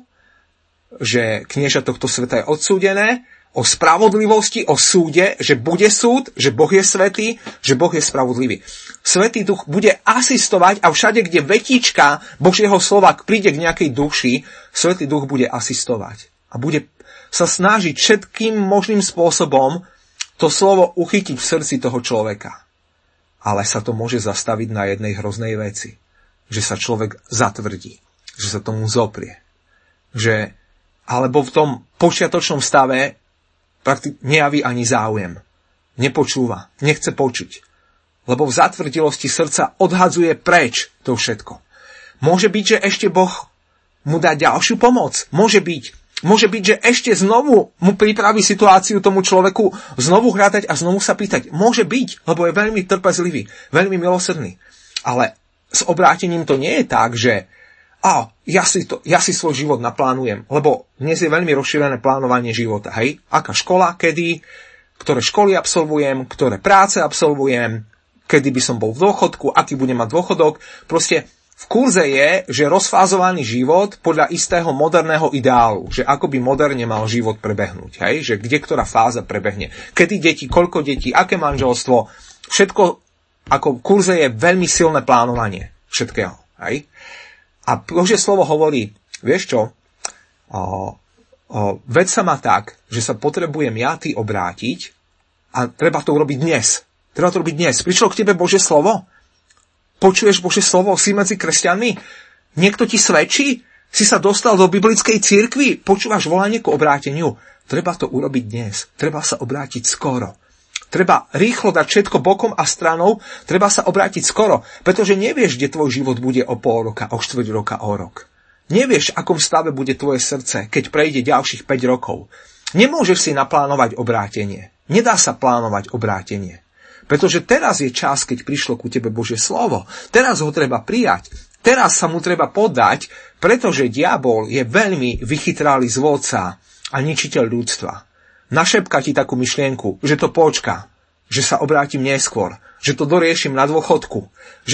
A: že knieža tohto sveta je odsúdené, o spravodlivosti, o súde, že bude súd, že Boh je svätý, že Boh je spravodlivý. Svätý Duch bude asistovať a všade, kde vetíčka Božieho slova príde k nejakej duši, Svätý Duch bude asistovať. A bude sa snažiť všetkým možným spôsobom to slovo uchytiť v srdci toho človeka. Ale sa to môže zastaviť na jednej hroznej veci. Že sa človek zatvrdí. Že sa tomu zoprie. Alebo v tom počiatočnom stave nejaví ani záujem. Nepočúva, nechce počuť. Lebo v zatvrdilosti srdca odhadzuje preč to všetko. Môže byť, že ešte Boh mu dá ďalšiu pomoc. Môže byť, že ešte znovu mu pripraví situáciu tomu človeku znovu hľadať a znovu sa pýtať. Môže byť, lebo je veľmi trpezlivý, veľmi milosrdný. Ale s obrátením to nie je tak, že ja si svoj život naplánujem, lebo dnes je veľmi rozšírené plánovanie života. Hej? Aká škola, kedy, ktoré školy absolvujem, ktoré práce absolvujem, kedy by som bol v dôchodku, aký budem mať dôchodok. Proste v kurze je, že rozfázovaný život podľa istého moderného ideálu, že ako by moderne mal život prebehnúť. Hej? Že kde ktorá fáza prebehne. Kedy deti, koľko detí, aké manželstvo, všetko ako v kurze je veľmi silné plánovanie všetkého. Hej? A Božie slovo hovorí, vieš čo, vec sa má tak, že sa potrebujem ja ty obrátiť a treba to urobiť dnes. Prišlo k tebe Božie slovo? Počuješ Božie slovo? Si medzi kresťanmi? Niekto ti svedčí? Si sa dostal do biblickej cirkvi? Počúvaš volanie k obráteniu? Treba to urobiť dnes. Treba sa obrátiť skoro. Treba rýchlo dať všetko bokom a stranou, treba sa obrátiť skoro, pretože nevieš, kde tvoj život bude o pol roka, o štvrť roka, o rok. Nevieš, v akom stave bude tvoje srdce, keď prejde ďalších 5 rokov. Nemôžeš si naplánovať obrátenie. Nedá sa plánovať obrátenie. Pretože teraz je čas, keď prišlo ku tebe Božie slovo. Teraz ho treba prijať. Teraz sa mu treba poddať, pretože diabol je veľmi vychytrálý zvodca a ničiteľ ľudstva. Našepka ti takú myšlienku, že to počká, že sa obrátim neskôr, že to doriešim na dôchodku, že to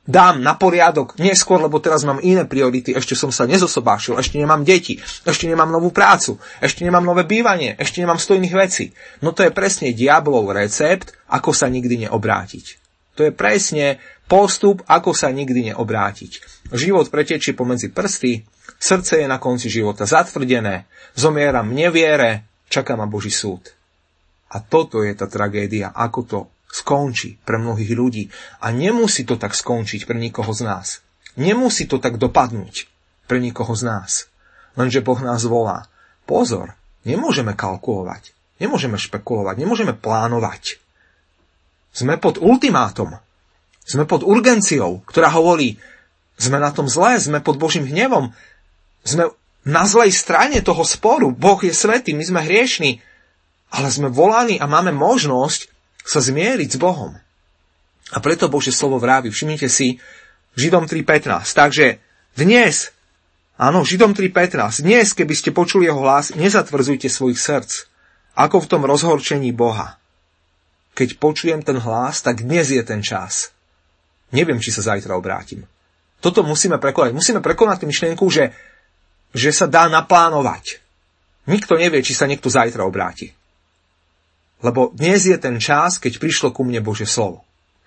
A: dám na poriadok neskôr, lebo teraz mám iné priority, ešte som sa nezosobášil, ešte nemám deti, ešte nemám novú prácu, ešte nemám nové bývanie, ešte nemám 100 iných vecí. No to je presne diablov recept, ako sa nikdy neobrátiť. To je presne postup, ako sa nikdy neobrátiť. Život pretečie pomedzi prsty, srdce je na konci života zatvrdené, zomieram v neviere, čaká ma Boží súd. A toto je tá tragédia, ako to skončí pre mnohých ľudí. A nemusí to tak skončiť pre nikoho z nás. Nemusí to tak dopadnúť pre nikoho z nás. Lenže Boh nás volá. Pozor, nemôžeme kalkulovať, nemôžeme špekulovať, nemôžeme plánovať. Sme pod ultimátom. Sme pod urgenciou, ktorá hovorí, sme na tom zlé, sme pod Božím hnevom, sme na zlej strane toho sporu. Boh je svätý, my sme hriešni, ale sme volaní a máme možnosť sa zmieriť s Bohom. A preto Božie slovo vraví, všimnite si, Židom 3.15. Takže dnes, áno, Židom 3.15, dnes, keby ste počuli jeho hlas, nezatvrdzujte svojich srdc, ako v tom rozhorčení Boha. Keď počujem ten hlas, tak dnes je ten čas. Neviem, či sa zajtra obrátim. Toto musíme prekonať. Musíme prekonať tú myšlienku, že sa dá naplánovať. Nikto nevie, či sa niekto zajtra obráti. Lebo dnes je ten čas, keď prišlo ku mne Božie slovo.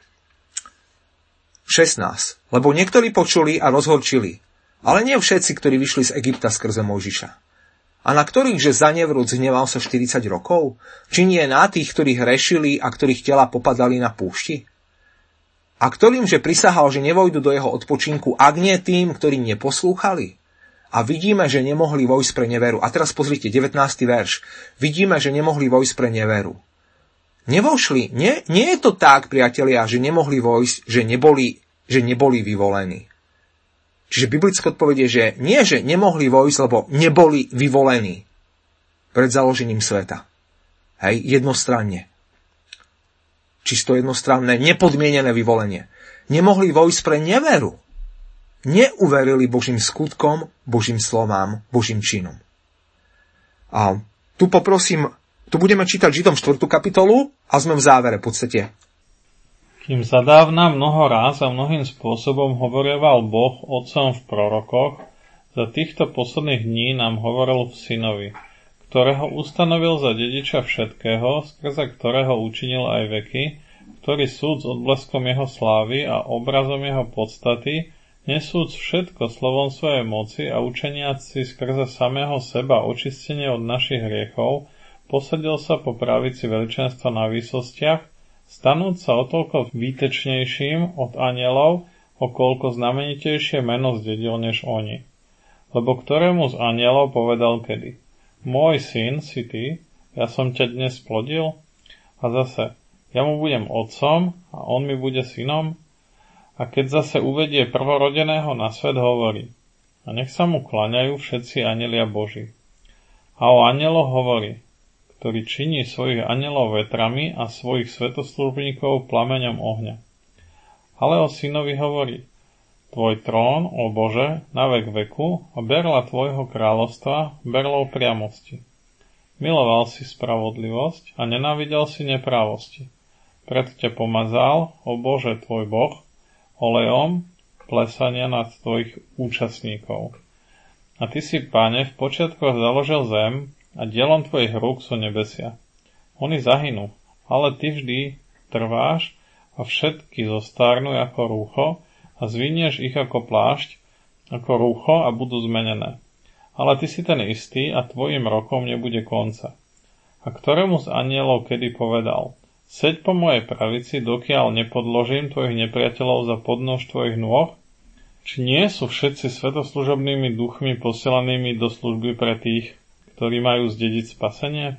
A: 16. Lebo niektorí počuli a rozhorčili, ale nie všetci, ktorí vyšli z Egypta skrze Mojžiša. A na ktorých, že zanevrúc hneval sa 40 rokov? Či nie na tých, ktorí hrešili a ktorých tela popadali na púšti? A ktorým, že prisahal, že nevojdu do jeho odpočinku, ak nie tým, ktorí neposlúchali? A vidíme, že nemohli vojsť pre neveru. A teraz pozrite, 19. verš. Vidíme, že nemohli vojsť pre neveru. Nevošli. Nie je to tak, priatelia, že nemohli vojsť, že neboli vyvolení. Čiže biblická odpoveď je, že nie, že nemohli vojsť, lebo neboli vyvolení pred založením sveta. Hej, jednostranne. Čisto jednostranné, nepodmienené vyvolenie. Nemohli vojsť pre neveru. Neuverili Božím skutkom, Božím slovám, Božím činom. A tu budeme čítať Židom 4. kapitolu a sme v závere v podstate.
C: Kým zadávna mnoho ráz a mnohým spôsobom hovorieval Boh otcom v prorokoch, za týchto posledných dní nám hovoril v synovi, ktorého ustanovil za dediča všetkého, skrze ktorého učinil aj veky, ktorý súd s odbleskom jeho slávy a obrazom jeho podstaty, nesúc všetko slovom svojej moci a učeniac si skrze samého seba očistenie od našich hriechov, posadil sa po pravici veličenstva na výsostiach, stanúť sa o toľko výtečnejším od anielov, o koľko znamenitejšie meno zdedil než oni. Lebo ktorému z anielov povedal kedy: Môj syn si ty, ja som ťa dnes plodil? A zase, ja mu budem otcom a on mi bude synom? A keď zase uvedie prvorodeného na svet, hovorí: A nech sa mu kláňajú všetci anjelia Boží. A o anjeloch hovorí: Ktorý činí svojich anjelov vetrami a svojich svätoslužobníkov plameňom ohňa. Ale o synovi hovorí: Tvoj trón, ó Bože, na vek veku, a berla tvojho kráľovstva, berlou priamosti. Miloval si spravodlivosť a nenávidel si neprávosti. Preto ťa pomazal, ó Bože, tvoj Boh, olejom plesania nad tvojich účastníkov. A ty si, Pane, v počiatkoch založil zem a dielom tvojich rúk sú nebesia. Oni zahynú, ale ty vždy trváš a všetky zostárnu ako rúcho a zvinieš ich ako plášť, ako rúcho a budú zmenené. Ale ty si ten istý a tvojim rokom nebude konca. A ktorému z anielov kedy povedal: Seď po mojej pravici, dokiaľ nepodložím tvojich nepriateľov za podnož tvojich nôh? Či nie sú všetci svätoslužobnými duchmi posielanými do služby pre tých, ktorí majú zdediť spasenie?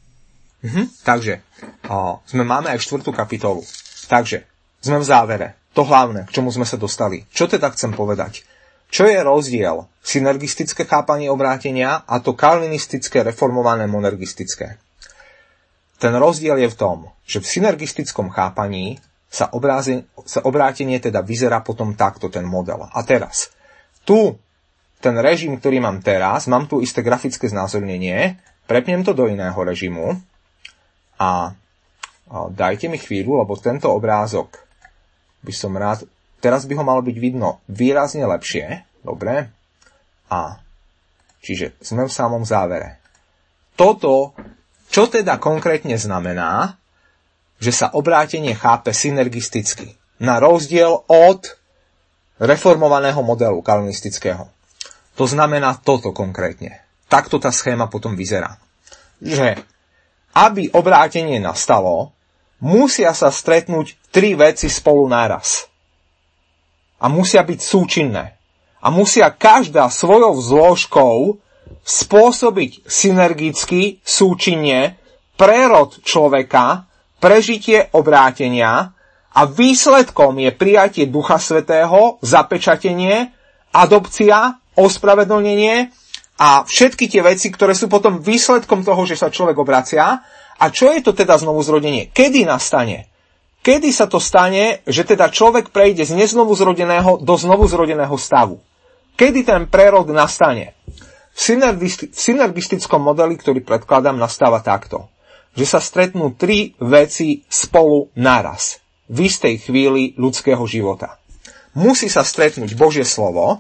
A: Takže, máme aj 4. kapitolu. Takže, sme v závere. To hlavné, k čomu sme sa dostali. Čo teda chcem povedať? Čo je rozdiel? Synergistické chápanie obrátenia a to kalvinistické, reformované, monergistické. Ten rozdiel je v tom, že v synergistickom chápaní sa obrátenie teda vyzerá potom takto, ten model. A teraz, tu ten režim, ktorý mám teraz, mám tu isté grafické znázornenie, prepnem to do iného režimu a dajte mi chvíľu, lebo tento obrázok by som rád, teraz by ho malo byť vidno výrazne lepšie. Dobre. A čiže sme v samom závere. Toto, čo teda konkrétne znamená, že sa obrátenie chápe synergisticky, na rozdiel od reformovaného modelu kalvinistického. To znamená toto konkrétne. Takto tá schéma potom vyzerá. Že aby obrátenie nastalo, musia sa stretnúť 3 veci spolu naraz. A musia byť súčinné. A musia každá svojou zložkou spôsobiť synergicky, súčinne prerod človeka, prežitie obrátenia a výsledkom je prijatie Ducha Svätého, zapečatenie, adopcia, ospravedlnenie a všetky tie veci, ktoré sú potom výsledkom toho, že sa človek obracia. A čo je to teda znovuzrodenie? Kedy nastane? Kedy sa to stane, že teda človek prejde z neznovuzrodeného do znovuzrodeného stavu? Kedy ten prerod nastane? V synergistickom modeli, ktorý predkladám, nastáva takto. Že sa stretnú 3 veci spolu naraz. V istej chvíli ľudského života. Musí sa stretnúť Božie slovo,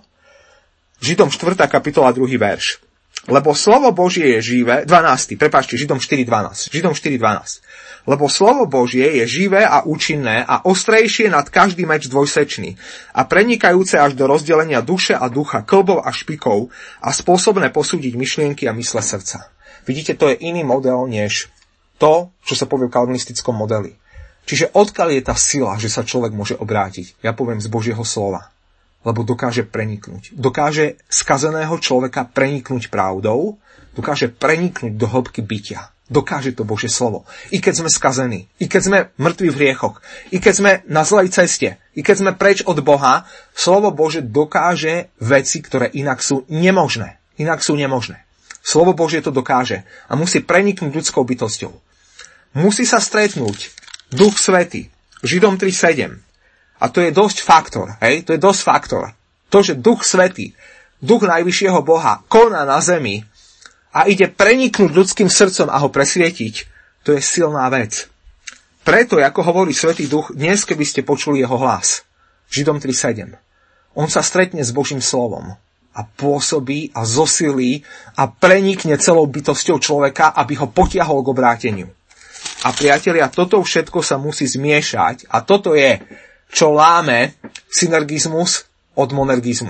A: Židom 4. kapitola 2. verš. Lebo slovo Božie je živé, 12. prepáčte, Židom 4.12. Židom 4.12. Lebo slovo Božie je živé a účinné a ostrejšie nad každý meč dvojsečný a prenikajúce až do rozdelenia duše a ducha, kĺbov a špikov a spôsobné posúdiť myšlienky a mysle srdca. Vidíte, to je iný model, než to, čo sa povie v kalvinistickom modeli. Čiže odkiaľ je tá sila, že sa človek môže obrátiť? Ja poviem z Božieho slova. Lebo dokáže preniknúť. Dokáže skazeného človeka preniknúť pravdou, dokáže preniknúť do hĺbky bytia. Dokáže to Božie slovo. I keď sme skazení, i keď sme mŕtvi v hriechoch, i keď sme na zlej ceste, i keď sme preč od Boha, slovo Bože dokáže veci, ktoré inak sú nemožné. Inak sú nemožné. Slovo Božie to dokáže a musí preniknúť ľudskou bytosťou. Musí sa stretnúť Duch Svätý. Židom 3.7. A to je dosť faktor, hej? To je dosť faktor. To, že Duch Svätý, Duch najvyššieho Boha, koná na zemi a ide preniknúť ľudským srdcom a ho presvietiť, to je silná vec. Preto, ako hovorí Svätý Duch, dnes, keby ste počuli jeho hlas, Židom 3.7, on sa stretne s Božím slovom a pôsobí a zosilí a prenikne celou bytosťou človeka, aby ho potiahol k obráteniu. A priatelia, toto všetko sa musí zmiešať a toto je, čo láme synergizmus od monergizmu.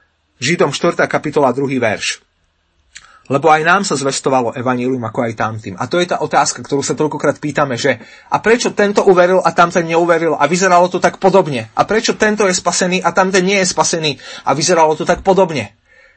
A: Židom 4. kapitola 2. verš. Lebo aj nám sa zvestovalo evanjelium ako aj tamtým. A to je tá otázka, ktorú sa toľkokrát pýtame, že a prečo tento uveril a tamten neuveril a vyzeralo to tak podobne? A prečo tento je spasený a tamten nie je spasený a vyzeralo to tak podobne?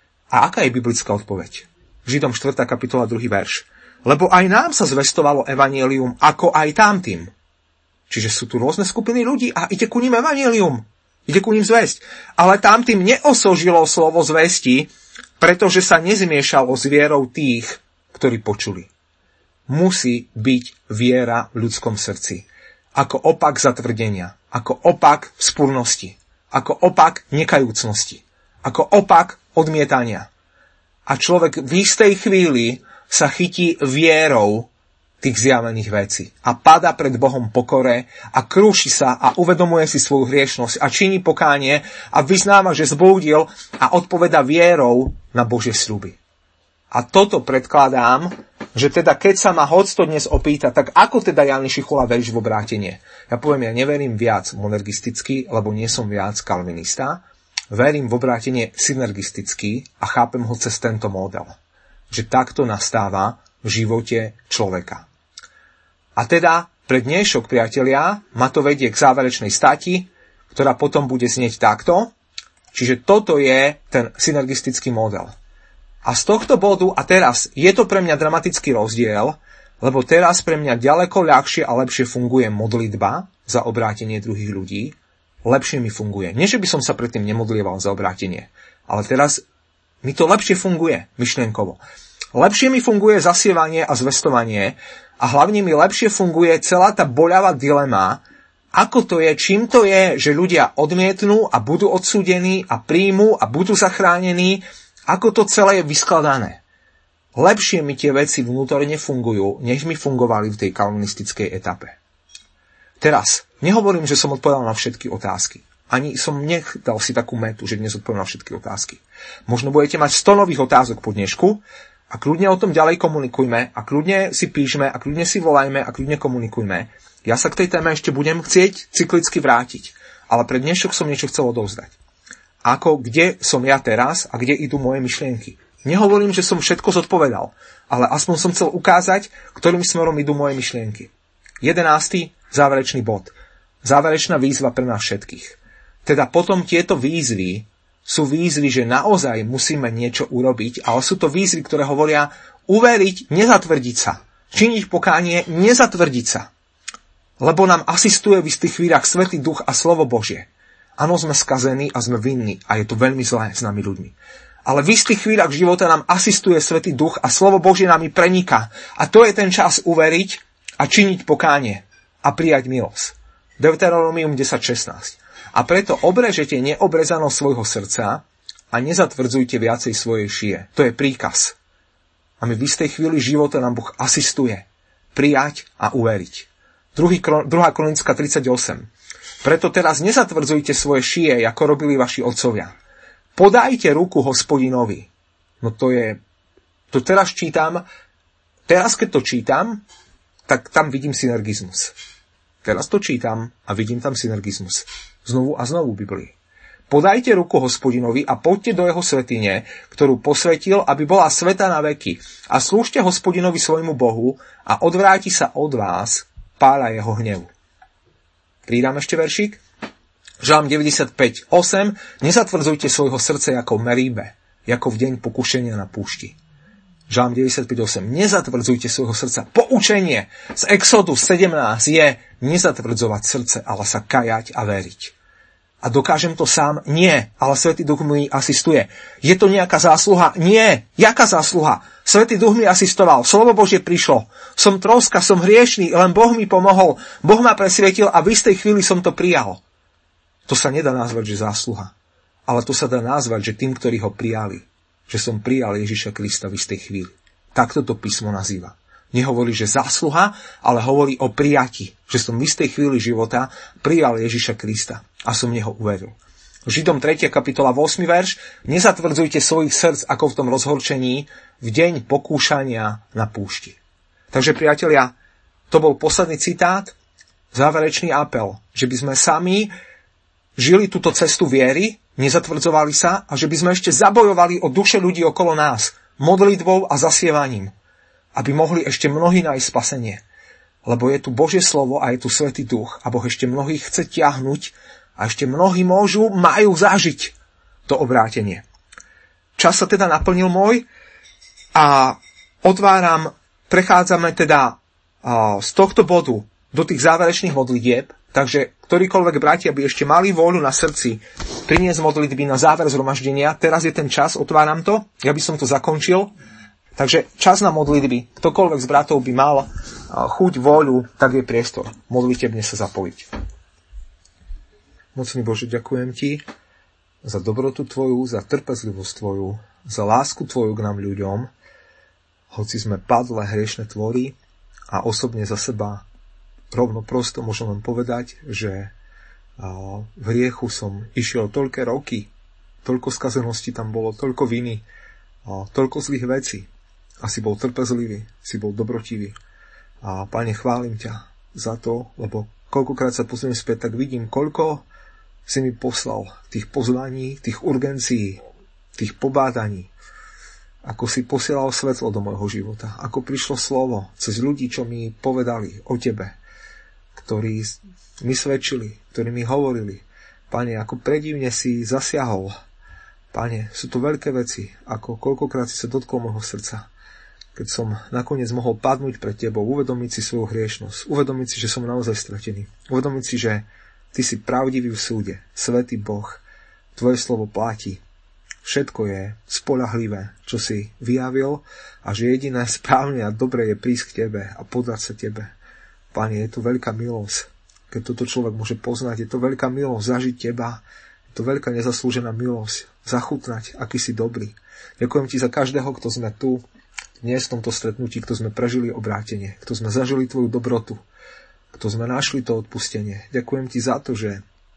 A: A aká je biblická odpoveď? Židom 4. kapitola 2. verš. Lebo aj nám sa zvestovalo evanjelium ako aj tamtým. Čiže sú tu rôzne skupiny ľudí a ide ku ním evanjelium. Ide ku ním zvesť. Ale tamtým neosožilo slovo zvesti, pretože sa nezmiešalo s vierou tých, ktorí počuli. Musí byť viera v ľudskom srdci. Ako opak zatvrdenia. Ako opak spúrnosti. Ako opak nekajúcnosti. Ako opak odmietania. A človek v istej chvíli sa chytí vierou tých zjavených vecí. A padá pred Bohom pokore a krúši sa a uvedomuje si svoju hriešnosť a činí pokánie a vyznáva, že zblúdil a odpoveda vierou na Božie sľuby. A toto predkladám, že teda keď sa ma hocto dnes opýta, tak ako teda Ján Šichula veríš v obrátenie? Ja poviem, ja neverím viac monergisticky, lebo nie som viac kalvinista. Verím v obrátenie synergisticky a chápem ho cez tento model. Že takto nastáva v živote človeka. A teda pre dnešok, priatelia, ma to vedie k záverečnej stati, ktorá potom bude znieť takto. Čiže toto je ten synergistický model. A z tohto bodu, a teraz je to pre mňa dramatický rozdiel, lebo teraz pre mňa ďaleko ľahšie a lepšie funguje modlitba za obrátenie druhých ľudí. Lepšie mi funguje. Nie, že by som sa predtým nemodlieval za obrátenie, ale teraz mi to lepšie funguje myšlienkovo. Lepšie mi funguje zasievanie a zvestovanie a hlavne mi lepšie funguje celá tá boľavá dilema, ako to je, čím to je, že ľudia odmietnú a budú odsúdení a príjmu a budú zachránení, ako to celé je vyskladané. Lepšie mi tie veci vnútorne fungujú, než mi fungovali v tej kalvinistickej etape. Teraz, nehovorím, že som odpovedal na všetky otázky, Ani som nechal si takú metu, že dnes odpoviem na všetky otázky. Možno budete mať 100 nových otázok po dnešku a kľudne o tom ďalej komunikujme a kľudne si píšme a kľudne si volajme a kľudne komunikujme. Ja sa k tej téme ešte budem chcieť cyklicky vrátiť, ale pre dnešok som niečo chcel odovzdať. Kde som ja teraz a kde idú moje myšlienky. Nehovorím, že som všetko zodpovedal, ale aspoň som chcel ukázať, ktorým smerom idú moje myšlienky. 11. záverečný bod. Záverečná výzva pre nás všetkých. Teda potom tieto výzvy sú výzvy, že naozaj musíme niečo urobiť, ale sú to výzvy, ktoré hovoria uveriť, nezatvrdiť sa. Činiť pokánie, nezatvrdiť sa. Lebo nám asistuje v istých chvíľach Svätý Duch a slovo Božie. Áno, sme skazení a sme vinní a je to veľmi zlé s nami ľuďmi. Ale v istých chvíľach života nám asistuje Svätý Duch a slovo Božie nami preniká. A to je ten čas uveriť a činiť pokánie a prijať milosť. Deuteronomium 10.16. A preto obrežete neobrezanosť svojho srdca a nezatvrdzujte viacej svojej šije. To je príkaz. A my v istej chvíli života nám Boh asistuje prijať a uveriť. 2. Kronická 38. Preto teraz nezatvrdzujte svoje šije, ako robili vaši otcovia. Podajte ruku Hospodinovi. No to teraz čítam. Teraz, keď to čítam, tak tam vidím synergizmus. Teraz to čítam a vidím tam synergizmus. Znovu a znovu v Biblii. Podajte ruku Hospodinovi a poďte do jeho svätyne, ktorú posvetil, aby bola svätá na veky. A slúžte Hospodinovi svojmu Bohu a odvráti sa od vás pála jeho hnevu. Pridám ešte veršík. Žalm 95.8. Nezatvrdzujte svojho srdca ako v Meríbe, ako v deň pokušenia na púšti. Žalm 95.8. Nezatvrdzujte svojho srdca. Poučenie z Exodus 17 je nezatvrdzovať srdce, ale sa kajať a veriť. A dokážem to sám? Nie, ale Svätý Duch mi asistuje. Je to nejaká zásluha? Nie. Jaká zásluha? Svätý Duch mi asistoval, slovo Božie prišlo. Som troska, som hriešný, len Boh mi pomohol. Boh ma presvietil a v istej chvíli som to prijal. To sa nedá nazvať, že zásluha. Ale to sa dá nazvať, že tým, ktorí ho prijali, že som prijal Ježiša Krista v istej chvíli. Takto to písmo nazýva. Nehovorí, že zásluha, ale hovorí o prijati, že som v istej chvíli života prijal Ježiša Krista a som v neho uveril. Židom 3. kapitola 8. verš. Nezatvrdzujte svojich srdc ako v tom rozhorčení v deň pokúšania na púšti. Takže priatelia, to bol posledný citát, záverečný apel, že by sme sami žili túto cestu viery, nezatvrdzovali sa a že by sme ešte zabojovali o duše ľudí okolo nás modlitbou a zasievaním, aby mohli ešte mnohí nájsť spasenie. Lebo je tu Božie slovo a je tu Svätý Duch a Boh ešte mnohých chce tiahnuť a ešte mnohí majú zažiť to obrátenie. Čas sa teda naplnil môj a prechádzame teda z tohto bodu do tých záverečných modlitieb. Takže ktorýkoľvek bratia by ešte mali vôľu na srdci priniesť modlitby na záver zhromaždenia, teraz je ten čas, otváram to, ja by som to zakončil. Takže čas na modlitby, ktokoľvek z bratov by mal chuť, vôľu, tak je priestor modlitebne sa zapojiť. Mocný Bože, ďakujem Ti za dobrotu Tvoju, za trpezlivosť Tvoju, za lásku Tvoju k nám ľuďom, hoci sme padlé hriešne tvory a osobne za seba rovno prosto môžem len povedať, že v hriechu som išiel toľké roky, toľko skazenosti tam bolo, toľko viny, toľko zlých vecí. A si bol trpezlivý, si bol dobrotivý. A Pane, chválim ťa za to, lebo koľkokrát sa pozriem späť, tak vidím, koľko si mi poslal tých pozvaní, tých urgencií, tých pobádaní, ako si posielal svetlo do môjho života, ako prišlo slovo cez ľudí, čo mi povedali o Tebe, ktorí mi svedčili, ktorí mi hovorili. Pane, ako predivne si zasiahol. Pane, sú to veľké veci, ako koľkokrát si sa dotkol môjho srdca. Keď som nakoniec mohol padnúť pred Tebou, uvedomiť si svoju hriešnosť, uvedomiť si, že som naozaj stratený, uvedomiť si, že Ty si pravdivý v súde, Svätý Boh, Tvoje slovo platí. Všetko je spoľahlivé, čo si vyjavil a že jediné správne a dobré je prísť k Tebe a podať sa Tebe. Pane, je to veľká milosť, keď toto človek môže poznať, je to veľká milosť zažiť Teba, je to veľká nezaslúžená milosť zachutnať, aký si dobrý. Ďakujem Ti za každého, kto sme tu dnes v tomto stretnutí, kto sme prežili obrátenie, kto sme zažili Tvoju dobrotu, kto sme našli to odpustenie. Ďakujem Ti za to, že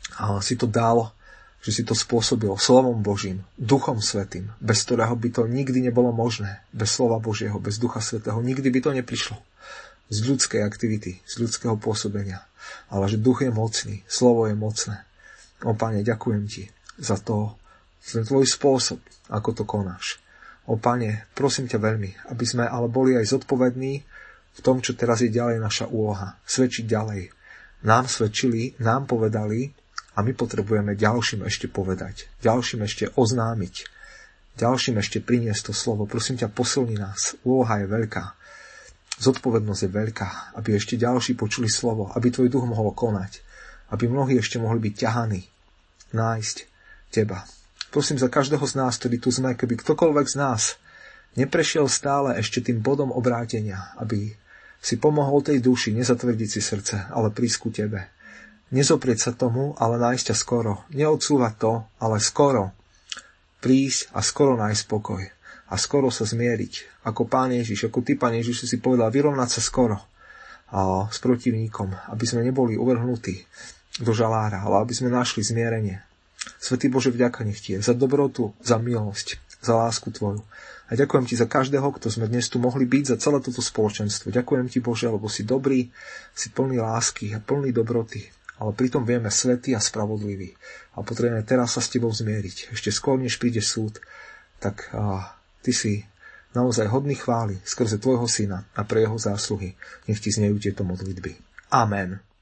A: A si to dal, že si to spôsobil slovom Božím, Duchom Svätým, bez ktorého by to nikdy nebolo možné. Bez slova Božieho, bez Ducha Svätého nikdy by to neprišlo. Z ľudskej aktivity, z ľudského pôsobenia. Ale že Duch je mocný, slovo je mocné. O Pane, ďakujem Ti za tvoj spôsob, ako to konáš. O Pane, prosím ťa veľmi, aby sme ale boli aj zodpovední v tom, čo teraz je ďalej naša úloha. Svedčiť ďalej. Nám svedčili, nám povedali a my potrebujeme ďalším ešte povedať. Ďalším ešte oznámiť. Ďalším ešte priniesť to slovo. Prosím ťa, posilni nás. Úloha je veľká. Zodpovednosť je veľká, aby ešte ďalší počuli slovo, aby tvoj duch mohol konať, aby mnohí ešte mohli byť ťahaní, nájsť teba. Prosím za každého z nás, ktorý tu sme, keby ktokoľvek z nás neprešiel stále ešte tým bodom obrátenia, aby si pomohol tej duši nezatvrdiť si srdce, ale prísť ku tebe. Nezoprieť sa tomu, ale nájsť ťa skoro. Neodsúvať to, ale skoro prísť a skoro nájsť pokoj. A skoro sa zmieriť. Ako Pán Ježiš, ako Ty, Pán Ježiš, si povedal, vyrovnať sa skoro s protivníkom, aby sme neboli uvrhnutí do žalára, ale aby sme našli zmierenie. Svätý Bože, vďaka nech Ti je za dobrotu, za milosť, za lásku Tvoju. A ďakujem Ti za každého, kto sme dnes tu mohli byť, za celé toto spoločenstvo. Ďakujem Ti, Bože, lebo si dobrý, si plný lásky a plný dobroty, ale pritom vieme svätý a spravodlivý. A potrebujeme teraz sa s Tebou zmieriť. Ešte skôr, než príde súd, tak Ty si naozaj hodný chvály skrze Tvojho Syna a pre jeho zásluhy. Nech Ti znejú tieto modlitby. Amen.